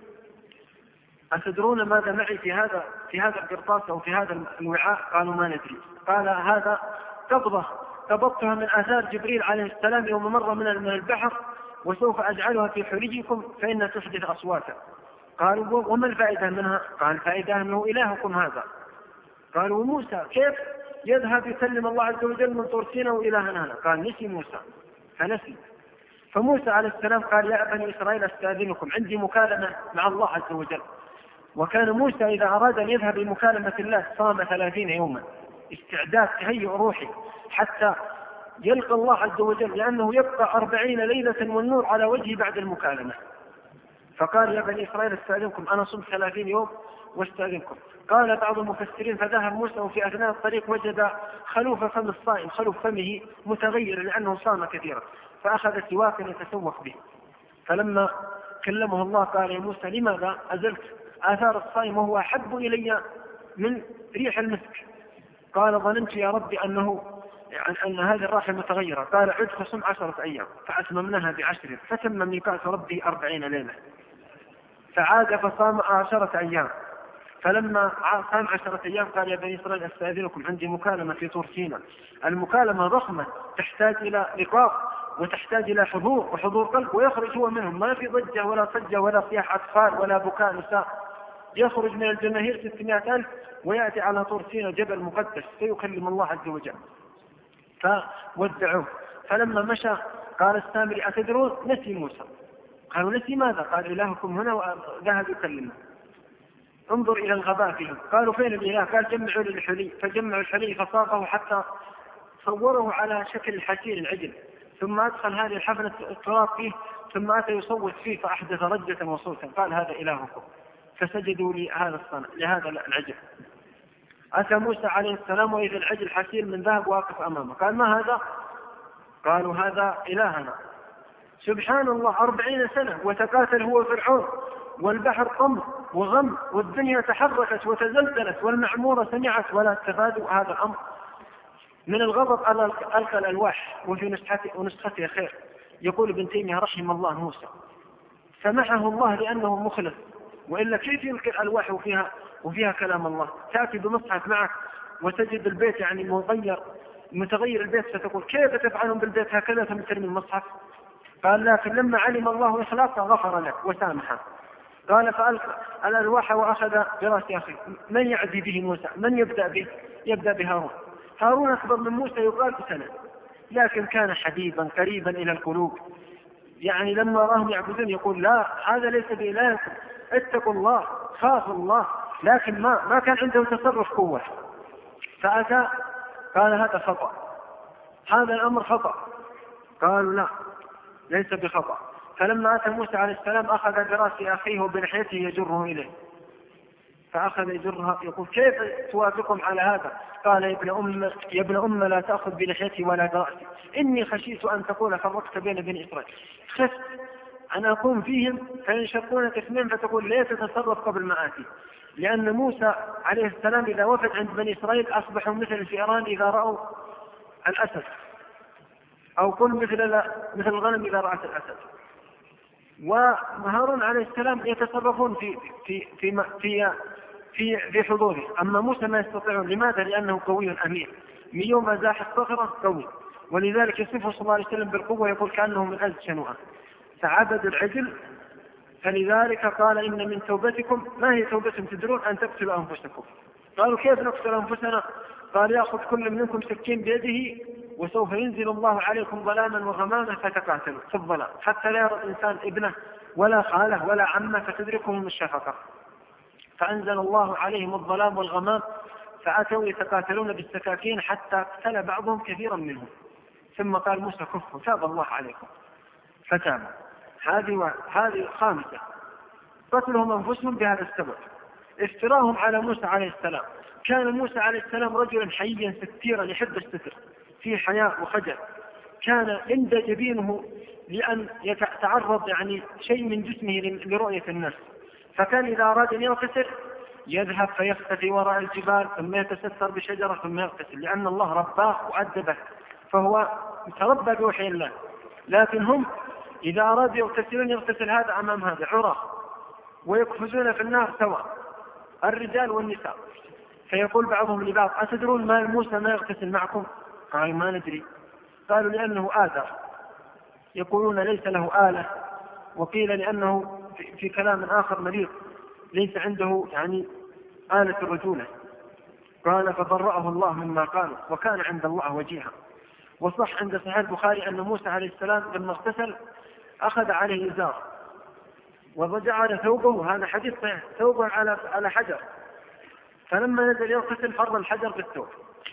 أتدرون ماذا معي في هذا القرطاس أو في هذا الوعاء؟ قالوا ما ندري. قال هذا قبضة قبضتها من آثار جبريل عليه السلام يوم مر من البحر، وسوف أجعلها في حليكم فإنها تحدث أصواتا. قالوا وما الفائدة منها؟ قال الفائدة أنه إلهكم هذا. قالوا موسى كيف يذهب يسلم الله عز وجل من طور سيناء وإلهنا هنا؟ قال نسي موسى فنسي. فموسى عليه السلام قال يا بني إسرائيل أستأذنكم عندي مكالمة مع الله عز وجل. وكان موسى إذا أراد أن يذهب لمكالمة الله صام 30 يوما، استعداد تهيئ روحي حتى يلقى الله عز وجل، لأنه يبقى 40 ليلة والنور على وجهه بعد المكالمة. فقال يا بني إسرائيل استأذنكم، أنا صمت 30 يوم واستأذنكم. قال بعض المفسرين فذهب موسى وفي أثناء الطريق وجد خلوف فم الصائم، خلوف فمه متغير لأنه صام كثيرا، فأخذ سواكا يتسوق به. فلما كلمه الله قال يا موسى لماذا أزلت آثار الصائم وهو أحب إلي من ريح المسك؟ قال ظننت يا ربي أن هذه الراحة متغيرة. قال عد فصم 10 أيام فأتممناها ب10 فتم ميقات ربي 40 ليلة. فعاد فصام 10 أيام. فلما صام 10 أيام قال يا بني إسرائيل أستأذنكم عندي مكالمة في طور سيناء. المكالمة ضخمة تحتاج إلى لقاء وتحتاج إلى حضور وحضور قلب، ويخرج هو منهم، ما في ضجة ولا صجة ولا صياح أطفال ولا بكاء نساء. يخرج من الجماهير 600,000 ويأتي على طور سيناء جبل مقدس سيكلم الله عز وجل. فودعوه. فلما مشى قال السامري أتدرون نسي موسى. قالوا نسي ماذا؟ قال إلهكم هنا، وذهب يكلمه. انظر إلى الغباء فيهم. قالوا فين الإله؟ قال جمعوا للحلي. فجمعوا الحلي فصاغه حتى صوره على شكل الحسير العجل، ثم أدخل هذه الحفنة التراب فيه، ثم أتى يصوت فيه فأحدث رجة وصوتا. قال هذا إلهكم. فسجدوا لهذا العجل. أتى موسى عليه السلام وإذا العجل حسير من ذهب واقف أمامه. قال ما هذا؟ قالوا هذا إلهنا. سبحان الله، 40 سنة وتقاتل هو فرعون، والبحر طم وغم، والدنيا تحركت وتزلزلت، والمعمورة سمعت ولا استفادوا هذا الأمر. من الغضب ألقى الألواح وفي نسختها خير. يقول ابن تيمية رحم الله موسى، سمحه الله لأنه مخلص، وإلا كيف يلقي الألواح وفيها كلام الله؟ تأتي بمصحف معك وتجد البيت يعني متغير البيت، فتقول كيف تفعلون بالبيت هكذا ثم ترمي المصحف؟ قال لكن لما علم الله إخلاصه غفر لك وسامحه. قال فألقى الألواح وأخذ براس أخيه. من يعزي به موسى؟ من يبدأ به؟ يبدأ بهارون. هارون أكبر من موسى يقال بسنة، لكن كان حبيبا قريبا إلى القلوب. يعني لما راهم يعبدون يقول لا هذا ليس بإلهكم، اتقوا الله خافوا الله، لكن ما كان عنده تصرف قوة. فأتى قال هذا خطأ، هذا الأمر خطأ. قالوا لا ليس بخطأ. فلما أتى موسى عليه السلام أخذ براس أخيه وبلحيته يجره إليه، فأخذ يجرها يقول كيف توافقهم على هذا؟ قال يا ابن أم لا تأخذ بلحيتي ولا برأسي، إني خشيت أن تقول فرقت بين بني إسرائيل. خفت أن أقوم فيهم فينشقونك اثنين فتقول ليه تتصرف قبل ما آتي. لأن موسى عليه السلام إذا وفد عند بني إسرائيل أصبحوا مثل الفئران إذا رأوا الأسد، أو قل مثل الغنم إذا رأت الأسد. وهارون عليه السلام يتصرفون في حضوره، أما موسى ما يستطيعون. لماذا؟ لأنه قوي أمين، من يوم زاح الصخرة قوي، ولذلك يصفه صلى الله عليه وسلم بالقوة، يقول كأنه من أزج شنوءة. فعبد العجل. فلذلك قال إن من توبتكم ما هي توبتكم تدرون؟ أن تقتلوا أنفسكم. قالوا كيف نقتل أنفسنا؟ قال يأخذ كل منكم سكين بيده وسوف ينزل الله عليكم ظلاما وغماما فتقاتلوا في الظلام حتى لا يرى الإنسان ابنه ولا خاله ولا عمه فتدركهم الشفقة. فأنزل الله عليهم الظلام والغمام فأتوا يتقاتلون بالسكاكين حتى اقتل بعضهم كثيرا منهم. ثم قال موسى كفوا تاب الله عليكم فتاب. هذه خامسة، قتلهم أنفسهم بهذا السبب، افتراهم على موسى عليه السلام. كان موسى عليه السلام رجلا حيا ستيرا يحب الستر، في حياء وخجل، كان عند جبينه لأن يتعرض يعني شيء من جسمه لرؤية الناس، فكان إذا أراد أن يغتسل يذهب فيختفي وراء الجبال ثم يتستر بشجرة ثم يغتسل، لأن الله رباه وأدبه فهو تربى بوحي الله. لكن هم إذا أرادوا يغتسلون يغتسل هذا أمام هذا عرى ويقفزون في النار سواء الرجال والنساء. فيقول بعضهم لبعض أتدرون ما موسى ما يغتسل معكم؟ قالوا ما ندري. قالوا لأنه آذر، يقولون ليس له آلة، وقيل لأنه في كلام آخر مريض ليس عنده يعني آلة الرجولة. قال فبرأه الله مما قالوا وكان عند الله وجيها. وصح عند صحيح البخاري أن موسى عليه السلام لما اغتسل أخذ عليه إزار وجعل ثوبه، هذا حديث صحيح، ثوبه على حجر، فلما نزل يغتسل فر الحجر بالثوب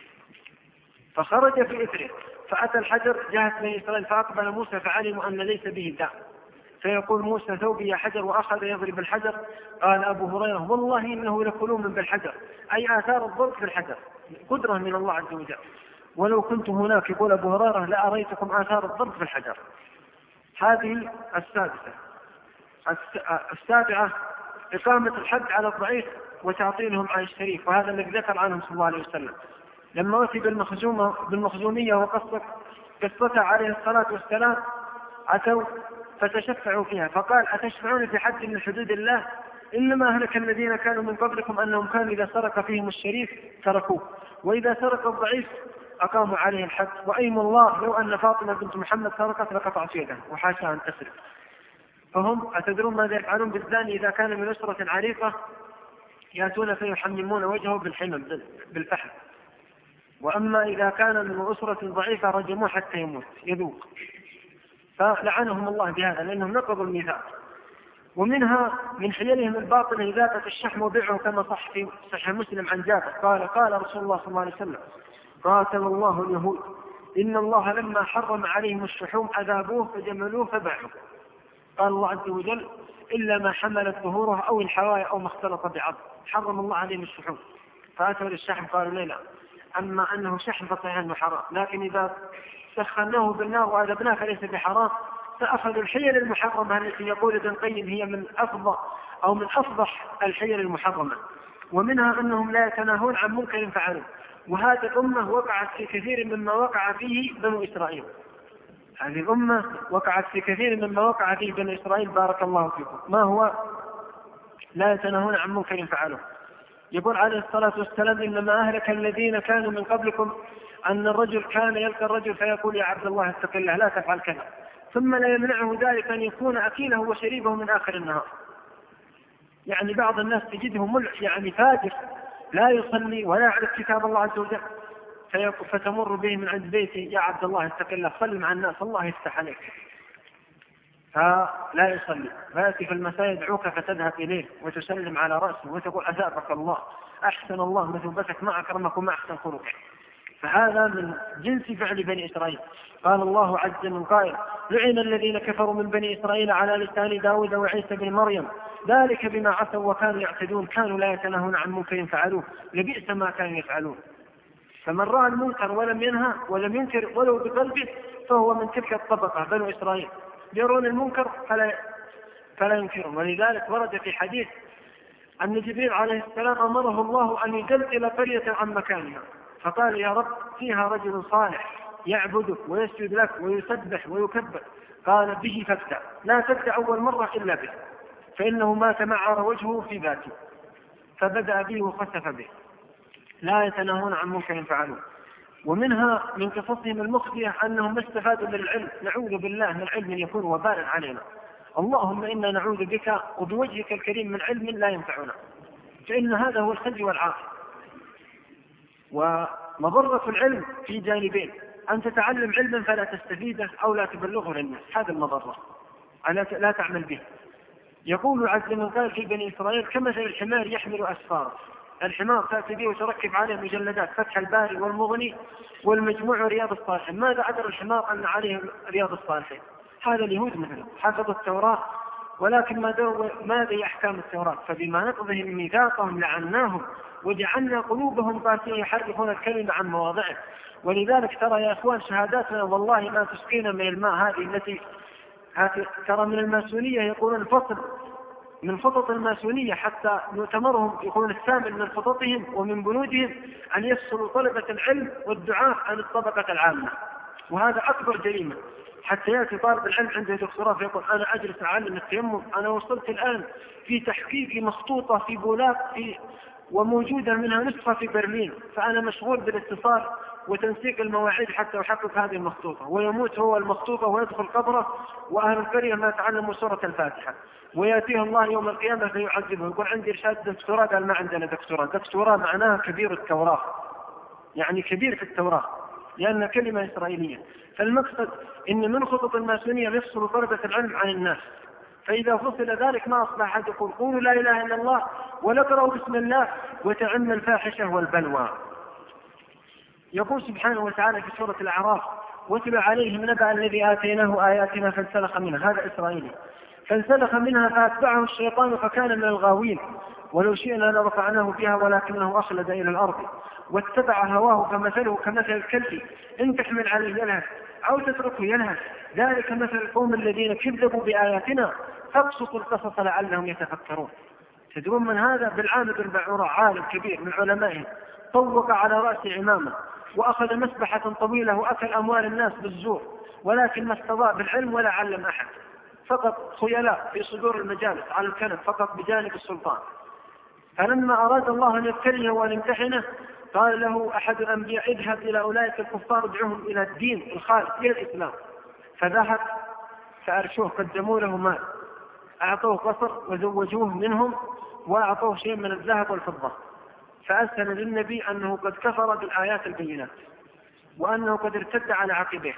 فخرج في إثره، فأتى الحجر جهة بني إسرائيل فأقبل موسى فعلموا أن ليس به داء، فيقول موسى ثوبي يا حجر وأخذ يضرب الحجر. قال أبو هريرة والله إنه لكلوم بالحجر، أي آثار الضرب في الحجر، قدرة من الله عز وجل، ولو كنت هناك يقول أبو هريرة لأريتكم آثار الضرب في الحجر. هذه السادسة. السابعة إقامة الحد على الضعيف وتعطيلهم عن الشريف، وهذا الذي ذكر عنهم صلى الله عليه وسلم لما أتي بالمخزومية وقصتها عليه الصلاة والسلام أتوا فتشفعوا فيها، فقال أتشفعون في حد من حدود الله؟ إنما أهلك الذين كانوا من قبلكم أنهم كانوا إذا سرق فيهم الشريف تركوه وإذا سرق الضعيف أقاموا عليه الحد، وأيم الله لو أن فاطمة بنت محمد سرقت لقطعت يده وحاشا أن تسرق. فهم أتدرون ماذا يفعلون بالزاني إذا كان من أسرة عريقة؟ يأتون فيحممون وجهه بالحمم بالفحم، وأما إذا كان من أسرة ضعيفة رجموه حتى يموت يذوق. فلعنهم الله بهذا لأنهم نقضوا الميثاق. ومنها من حيلهم الباطنة إذاقة الشحم وبيعه كما صح في صحيح مسلم عن جابر قال رسول الله صلى الله عليه وسلم قاتل الله اليهود إن الله لما حرم عليهم الشحوم أذابوه فجملوه فباعوه. قال الله عز وجل إلا ما حملت ظهورها أو الحوايا أو ما اختلط بعض، حرم الله عليهم الشحوم فأتوا للشحم قالوا لا، أما أنه شحم فصحيح أنه حرام، لكن إذا سخناه بالنار وأذبناه فليس بحرام. فأخذوا الحيل المحرمة التي يقول ابن القيم هي من أفضل أو من أفضح الحيل المحرمة، ومنها أنهم لا يتناهون عن منكر فعلوه. وهذه الأمة وقعت في كثير مما وقع فيه بنو إسرائيل، هذه الأمة وقعت في كثير مما وقع فيه بنو إسرائيل بارك الله فيكم. ما هو؟ لا يتناهون عن منكر فعلوه. يقول عليه الصلاة والسلام إنما أهلك الذين كانوا من قبلكم أن الرجل كان يلقى الرجل فيقول يا عبد الله اتق الله لا تفعل كذا، ثم لا يمنعه ذلك أن يكون أكيله وشريبه من آخر النهار. يعني بعض الناس تجده يعني فاجر لا يصلي ولا يعرف كتاب الله عز وجل، فتمر به من عند بيته يا عبد الله اتق الله صل مع الناس الله يفتح عليك، فلا يصلي، فيأتي في المساء يدعوك فتذهب إليه وتسلم على رأسه وتقول أثابك الله أحسن الله مثوبتك ما أكرمك وما أحسن خلقك. فهذا من جنس فعل بني إسرائيل. قال الله عز من قائل لعن الذين كفروا من بني إسرائيل على لسان داود وعيسى بن مريم ذلك بما عصوا وكانوا يعتدون كانوا لا يتناهون عن منكر فعلوه لبئس ما كانوا يفعلون. فمن رأى المنكر ولم ينهى ولم ينكر ولو بقلبه فهو من تلك الطبقة بنو إسرائيل، يرون المنكر فلا ينكرون. ولذلك ورد في حديث أن جبريل عليه السلام أمره الله أن يزلزل قرية عن مكانها، فقال يا رب فيها رجل صالح يعبدك ويسجد لك ويسبح ويكبر، قال به فابدأ، لا تبدأ أول مرة إلا به فإنه ما تمعر وجهه في ذاته، فبدأ به وخسف به. لا يتناهون عن منكر فعلوه. ومنها من قصصهم المخزية أنهم ما استفادوا من العلم، نعوذ بالله من علم يكون وبالا علينا، اللهم إنا نعوذ بك وبوجهك الكريم من علم لا ينفعنا، فإن هذا هو الخزي والعار. ومضرة العلم في جانبين: أن تتعلم علما فلا تستفيده أو لا تبلغه للناس، هذا المضرة، لا تعمل به. يقول عز من قال في بني إسرائيل: كمثل الحمار يحمل أسفارا. الحمار تأتي به وتركب عليه مجلدات فتح الباري والمغني والمجموع ورياض الصالحين. ماذا أدرى الحمار أن عليه رياض الصالحين؟ هذا اليهود مثلا حفظوا التوراة، ولكن ماذا هي أحكام التوراة؟ فبما نقضهم ميثاقهم لعناهم وجعلنا قلوبهم قاسية يحرفون الكلمة عن مواضعه. ولذلك ترى يا إخوان شهاداتنا والله ما تسقينا من الماء هذه التي ترى من الماسونية يقولون الفصل من خطط الماسونية، حتى مؤتمرهم يقولون الثامن من خططهم ومن بنودهم أن يفصلوا طلبة العلم والدعاة عن الطبقة العامة، وهذا أكبر جريمة. حتى يأتي طالب العلم عنده دكتوراه فيقول: أنا أجلس أعلم التيمم، أنا وصلت الآن في تحقيق مخطوطة في بولاق وموجودة منها نسخة في برلين، فأنا مشغول بالاتصال وتنسيق المواعيد حتى يحقق هذه المخطوطة، ويموت هو المخطوطة ويدخل قبره وأهل القرية ما تعلموا سورة الفاتحة، ويأتيه الله يوم القيامة فيعذبه يقول: عندي إرشاد دكتوراه. قال: ما عندنا دكتوراه. دكتوراه معناها كبير التوراة، يعني كبير في التوراة، لأن كلمة إسرائيلية. فالمقصد إن من خطط الماسونية يفصل طلبة العلم عن الناس، فإذا فصل ذلك ما أصبح أحد يقول: قولوا لا إله إلا الله ولا تقرأوا بسم الله وتعم الفاحشة والبلوى. يقول سبحانه وتعالى في سورة الأعراف: واتل عليهم نبأ الذي آتيناه آياتنا فانسلخ منها. هذا إسرائيلي. فانسلخ منها فأتبعه الشيطان فكان من الغاوين ولو شئنا لرفعناه بها ولكنه أخلد إلى الأرض واتبع هواه فمثله كمثل الكلب إن تحمل عليه يلهث أو تتركه يلهث ذلك مثل القوم الذين كذبوا بآياتنا فاقصص القصص لعلهم يتفكرون. تدرون من هذا؟ بالعامة بن بعورة، عالم كبير من علمائهم، طوق على رأس عمامه وأخذ مسبحة طويلة وأكل أموال الناس بالزور، ولكن ما استضاء بالعلم ولا علم أحد، فقط خيلاء في صدور المجالس على الكنف فقط بجانب السلطان. فلما أراد الله أن يبتليه وأن يمتحنه قال له أحد الأنبياء: اذهب إلى أولئك الكفار ادعوهم إلى الدين الخالص إلى الإسلام. فذهب فأرشوه، قدموا له مال، أعطوه قصر وزوجوه منهم وأعطوه شيء من الذهب والفضة، فأسأل للنبي أنه قد كفر بالآيات البينات وأنه قد ارتد على عقبه،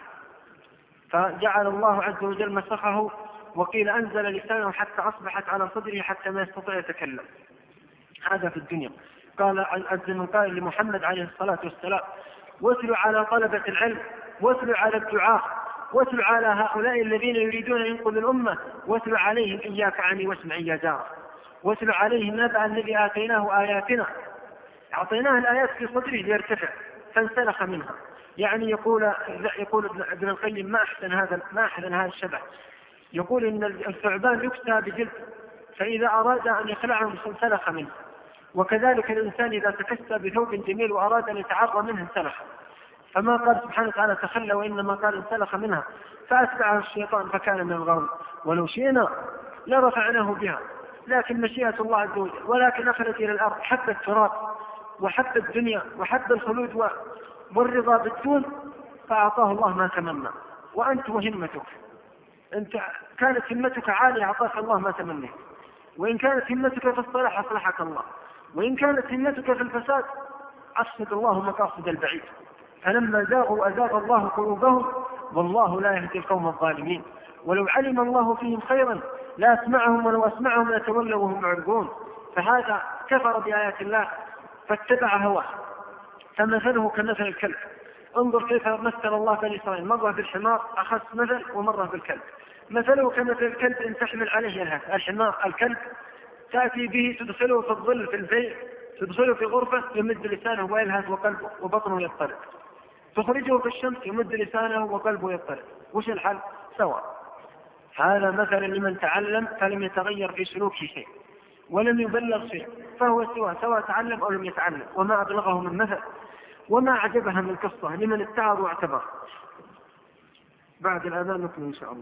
فجعل الله عز وجل مسخه، وقيل أنزل لسانه حتى أصبحت على صدره حتى ما يستطيع يتكلم. هذا في الدنيا. قال عز من قائل لمحمد عليه الصلاة والسلام: واتل على طلبة العلم واتل على الدعاة واتل على هؤلاء الذين يريدون أن ينقذوا الأمة واتل عليهم إياك عني واسمعي يا جار واتل عليهم نبأ الذي آتيناه آياتنا. أعطيناه الآيات في صدره ليرتفع فانسلخ منها. يعني يقول ابن القيم: ما أحسن هذا الشبه. يقول إن الثعبان يكسى بجلد، فإذا أراد أن يخلعه انسلخ منه، وكذلك الإنسان إذا تكسى بثوب جميل وأراد أن يتعرى منه انسلخ. فما قال سبحانه وتعالى تخلى، وإنما قال انسلخ منها، فأتبعه الشيطان فكان من الغاوين ولو شئنا لرفعناه بها، لكن مشيئة الله عز وجل. ولكن أخذت إلى الأرض حب التراب وحب الدنيا وحب الخلود والرضا بالدون، فأعطاه الله ما تمنى. وأنت وهمتك، أنت كانت همتك عالية أعطاك الله ما تمنى، وإن كانت همتك في الصلاح أصلحك الله، وإن كانت همتك في الفساد أفسد الله مقاصد البعيد. فلما زاغوا أزاغ الله قلوبهم والله لا يهدي القوم الظالمين. ولو علم الله فيهم خيرا لا أسمعهم ولو أسمعهم لتولوا وهم معرضون. فهذا كفر بآيات الله فاتبع هواه فمثله كمثل الكلب. انظر كيف مثل الله بني إسرائيل، مرة بالحمار أخذ مثل ومرة بالكلب. مثله كمثل الكلب إن تحمل عليه يلهث. الحمار الكلب تأتي به تدخله في الظل في البيت، تدخله في غرفة يمد لسانه ويلهث وقلبه وبطنه يضطرب، تخرجه في الشمس يمد لسانه وقلبه يضطرب. وش الحل؟ سواء. هذا مثلا لمن تعلم فلم يتغير في سلوكه شيء ولم يبلغ شيء، فهو سواء تعلم أو لم يتعلم. وما أبلغه من مثل وما أعجبها من قصة لمن اتعظ واعتبر. بعد الأذان نكمل إن شاء الله.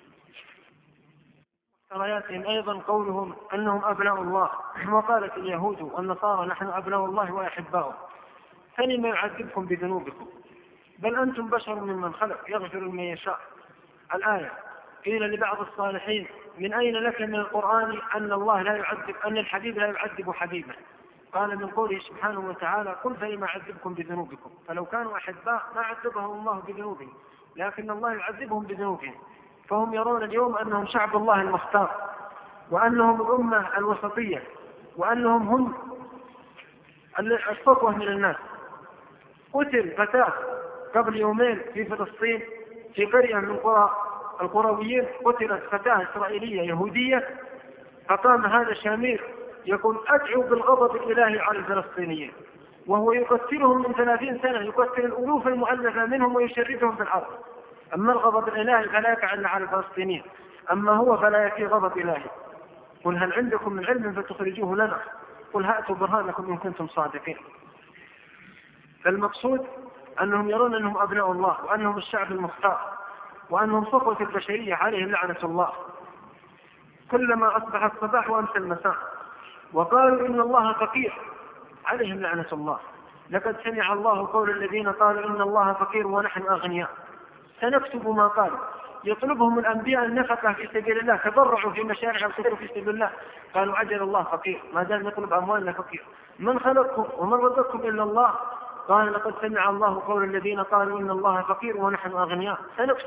رواياتهم أيضا قولهم أنهم أبناء الله، وقالت اليهود والنصارى نحن أبناء الله وأحباؤه، فلما يعذبكم بذنوبكم بل أنتم بشر ممن خلق يغفر لمن يشاء. الآية. قيل لبعض الصالحين: من أين لك من القرآن أن الله لا يعذب، أن الحبيب لا يعذب حبيبه؟ قال من قوله سبحانه وتعالى قل فلم أعذبكم بذنوبكم، فلو كانوا أحباء ما عذبهم الله بذنوبهم، لكن الله يعذبهم بذنوبهم. فهم يرون اليوم أنهم شعب الله المختار، وأنهم الأمة الوسطية، وأنهم هم الصفوة من الناس. قتل فتاة قبل يومين في فلسطين في قرية من قرى القرويين، قتلت فتاة إسرائيلية يهودية، فقام هذا الشامير يقول أدعو بالغضب الإلهي على الفلسطينيين، وهو يقتلهم من 30 سنة، يقتل الألوف المؤلفة منهم ويشردهم في الأرض. أما الغضب الإلهي فلا يقع إلا على الفلسطينيين، أما هو فلا يكفي غضب إلهي. قل هل عندكم من علم فتخرجوه لنا، قل هاتوا برهانكم إن كنتم صادقين. فالمقصود أنهم يرون أنهم أبناء الله، وأنهم الشعب المختار، وأنهم صفوة البشرية عليهم لعنة الله، كلما أصبح الصباح وأمسى المساء. وقالوا إن الله فقير، عليهم لعنة الله. لقد سمع الله قول الذين قالوا إن الله فقير ونحن أغنياء، سنكتب ما قالوا. يطلبهم الأنبياء النفقة في سبيل الله، تبرعوا في مشاريع الخير في سبيل الله، قالوا عجل الله فقير، ما دام نطلب أموالنا فقير. من خلقكم ومن رزقكم إلا الله؟ قال لقد سمع الله قول الذين قالوا إن الله فقير ونحن أغنياء،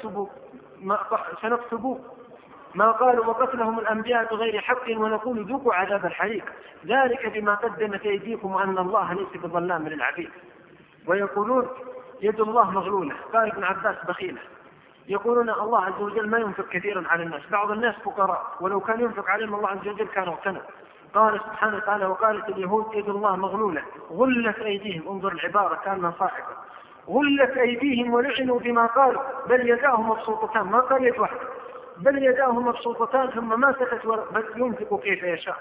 سنكتب ما قالوا وقتلهم الأنبياء بغير حق ونقول ذوقوا عذاب الحريق، ذلك بما قدمت أيديكم وأن الله ليس بظلام للعبيد. ويقولون يد الله مغلولة، قال ابن عباس بخيلة. يقولون الله عز وجل ما ينفق كثيرا على الناس، بعض الناس فقراء ولو كان ينفق عليهم الله عز وجل كانوا اغتنوا. قال سبحانه وتعالى وقالت اليهود يد الله مغلولة غلت أيديهم، انظر العبارة كانها صاعقة، غلت أيديهم ولعنوا بما قالوا بل يداه مبسوطتان، ما قال يد واحدة بل يداه مبسوطتان، ثم ما سكت بل ينفق كيف يشاء.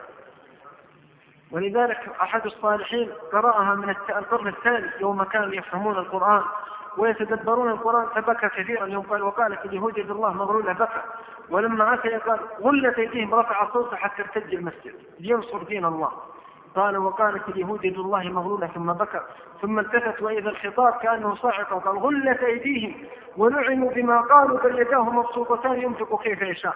ولذلك أحد الصالحين قرأها من القرن الثالث يوم كانوا يفهمون القرآن ويتدبرون القرآن فبكى كثيرا يوم قال وقالت اليهود يد الله مغلولة، بكى. ولما عسى قال غلت أيديهم، رفع صوته حتى ارتج المسجد لينصر دين الله. قال وقالت اليهود يد الله مغلولة، ثم بكى، ثم التفت وإذا الخطاب كأنه صاعق وقال غلت أيديهم ولعنوا بما قالوا بل يداه مبسوطتان ينفق كيف يشاء.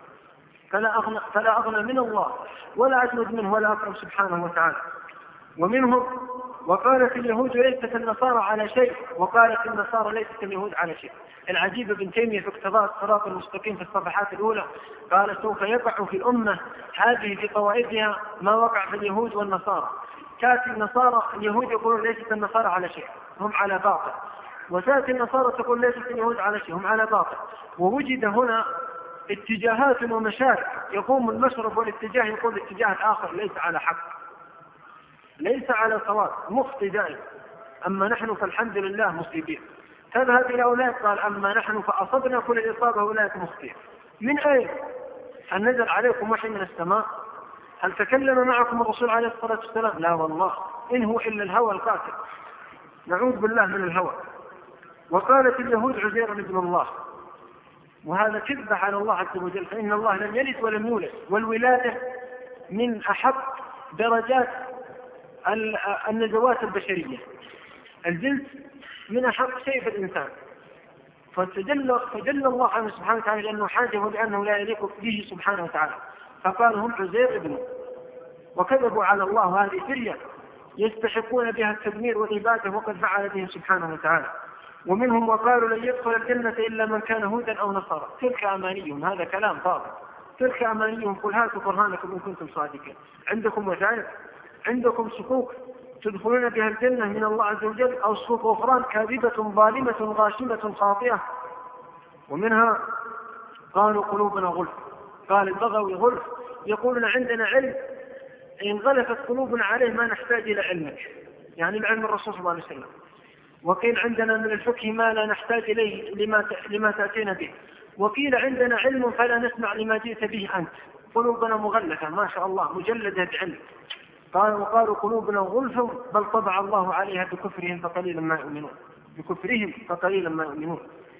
فلا أغنى من الله ولا أجود منه ولا أكرم سبحانه وتعالى. ومنهم وقالت اليهود ليست النصارى على شيء وقالت النصارى ليست اليهود على شيء. العجيب ابن تيمية في اقتضاء الصراط المستقيم في الصفحات الأولى قال سوف يقع في الأمة هذه في قواعدها ما وقع في اليهود والنصارى. تأتي النصارى اليهود يقولون ليست النصارى على شيء هم على باطل، وتأتي النصارى تقول ليست اليهود على شيء هم على باطل. ووجد هنا اتجاهات ومشارك، يقوم المشرب والاتجاه يقول الاتجاه الآخر ليس على حق ليس على صواب مخطئ دائم، أما نحن فالحمد لله مصيبين. تذهب إلى أولئك قال أما نحن فأصبنا كل الإصابة أولئك مخطئين. من أين؟ هل نزل عليكم وحي من السماء؟ هل تكلم معكم الرسول عليه الصلاة والسلام؟ لا والله، إن هو إلا الهوى القاتل، نعوذ بالله من الهوى. وقالت اليهود عزير ابن الله، وهذا كذب على الله عز وجل، فإن الله لم يلد ولم يولد، والولادة من أحب درجات النزوات البشرية، الجنس من أحب شيء في الإنسان. فجل الله عنه سبحانه وتعالى لأنه حاجه لأنه لا يليق به سبحانه وتعالى، فقال هم عزير ابنه، وكذبوا على الله. هذه فرية يستحقون بها التدمير والإبادة وقد فعل بهم سبحانه وتعالى. ومنهم وقالوا لن يدخل الجنة إلا من كان هودا أو نصارى، تلك أمانيهم، هذا كلام فاضل، تلك أمانيهم، قل هاتوا برهانكم إن كنتم صادقين. عندكم وسائل، عندكم صكوك تدخلون بها الجنة من الله عز وجل، أو صكوك أخرى كاذبة ظالمة غاشمة خاطئة. ومنها قالوا قلوبنا غلف، قال البغوي غلف، يقولون عندنا علم إن غلفت قلوبنا عليه ما نحتاج إلى علمك، يعني العلم الرسول صلى الله عليه وسلم. وقيل عندنا من الفقه ما لا نحتاج إليه لما تأتينا به، وقيل عندنا علم فلا نسمع لما جئت به أنت، قلوبنا مغلفة ما شاء الله مجلدة بعلم. وقالوا قلوبنا غلف بل طبع الله عليها بكفرهم فقليلا ما يؤمنون، بكفرهم فقليلا ما يؤمنون.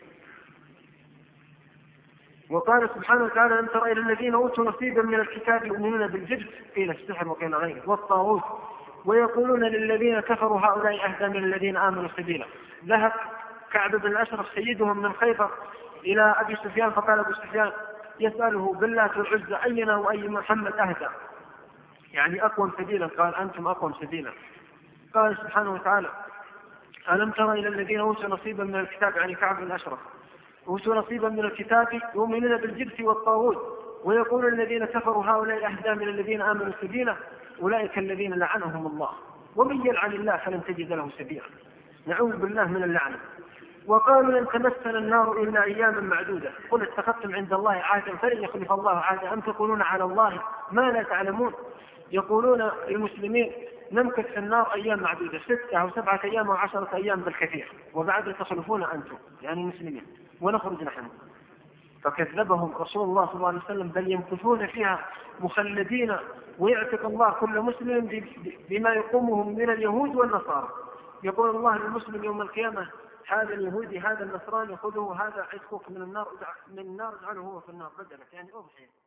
وقال سبحانه وتعالى لم تر إلى الذين أوتوا نصيبا من الكتاب يؤمنون بالجبت قيل السحر وقيل غيره والطاغوت ويقولون للذين كفروا هؤلاء أهدى من الذين آمنوا سبيلا. ذهب كعب بن الأشرف سيدهم من خيبر إلى أبي سفيان فقال أبو سفيان يسأله بالله والعزى أينا وأي محمد أهدى، يعني أقوم سبيلا، قال أنتم أقوم سبيلا. قال سبحانه وتعالى: ألم تر إلى الذين أوتوا نصيبا من الكتاب، يعني كعب بن الأشرف، أوتوا نصيبا من الكتاب يؤمنون بالجبت والطاغوت ويقول الذين كفروا هؤلاء أهدى من الذين آمنوا سبيلا أولئك الذين لعنهم الله ومن يلعن الله فلن تجد له سبيلا. نعوذ بالله من اللعنة. وقالوا لن تمسنا النار إلا أياما معدودة قل اتخذتم عند الله عهدا فلن يخلف الله عهدا أم تقولون على الله ما لا تعلمون. يقولون المسلمين نمكث في النار أيام معدودة، 6 أو 7 أيام أو 10 أيام بالكثير، وبعد تخلفون أنتم يعني المسلمين ونخرج نحن. فكذبهم رسول الله صلى الله عليه وسلم، بل يمكثون فيها مخلدين، ويعتق الله كل مسلم بما يقومه من اليهود والنصارى. يقول الله للمسلم يوم القيامة: هذا اليهودي هذا النصراني خذه، هذا عتقك من النار اجعله هو في النار بدلك، يعني أضحي.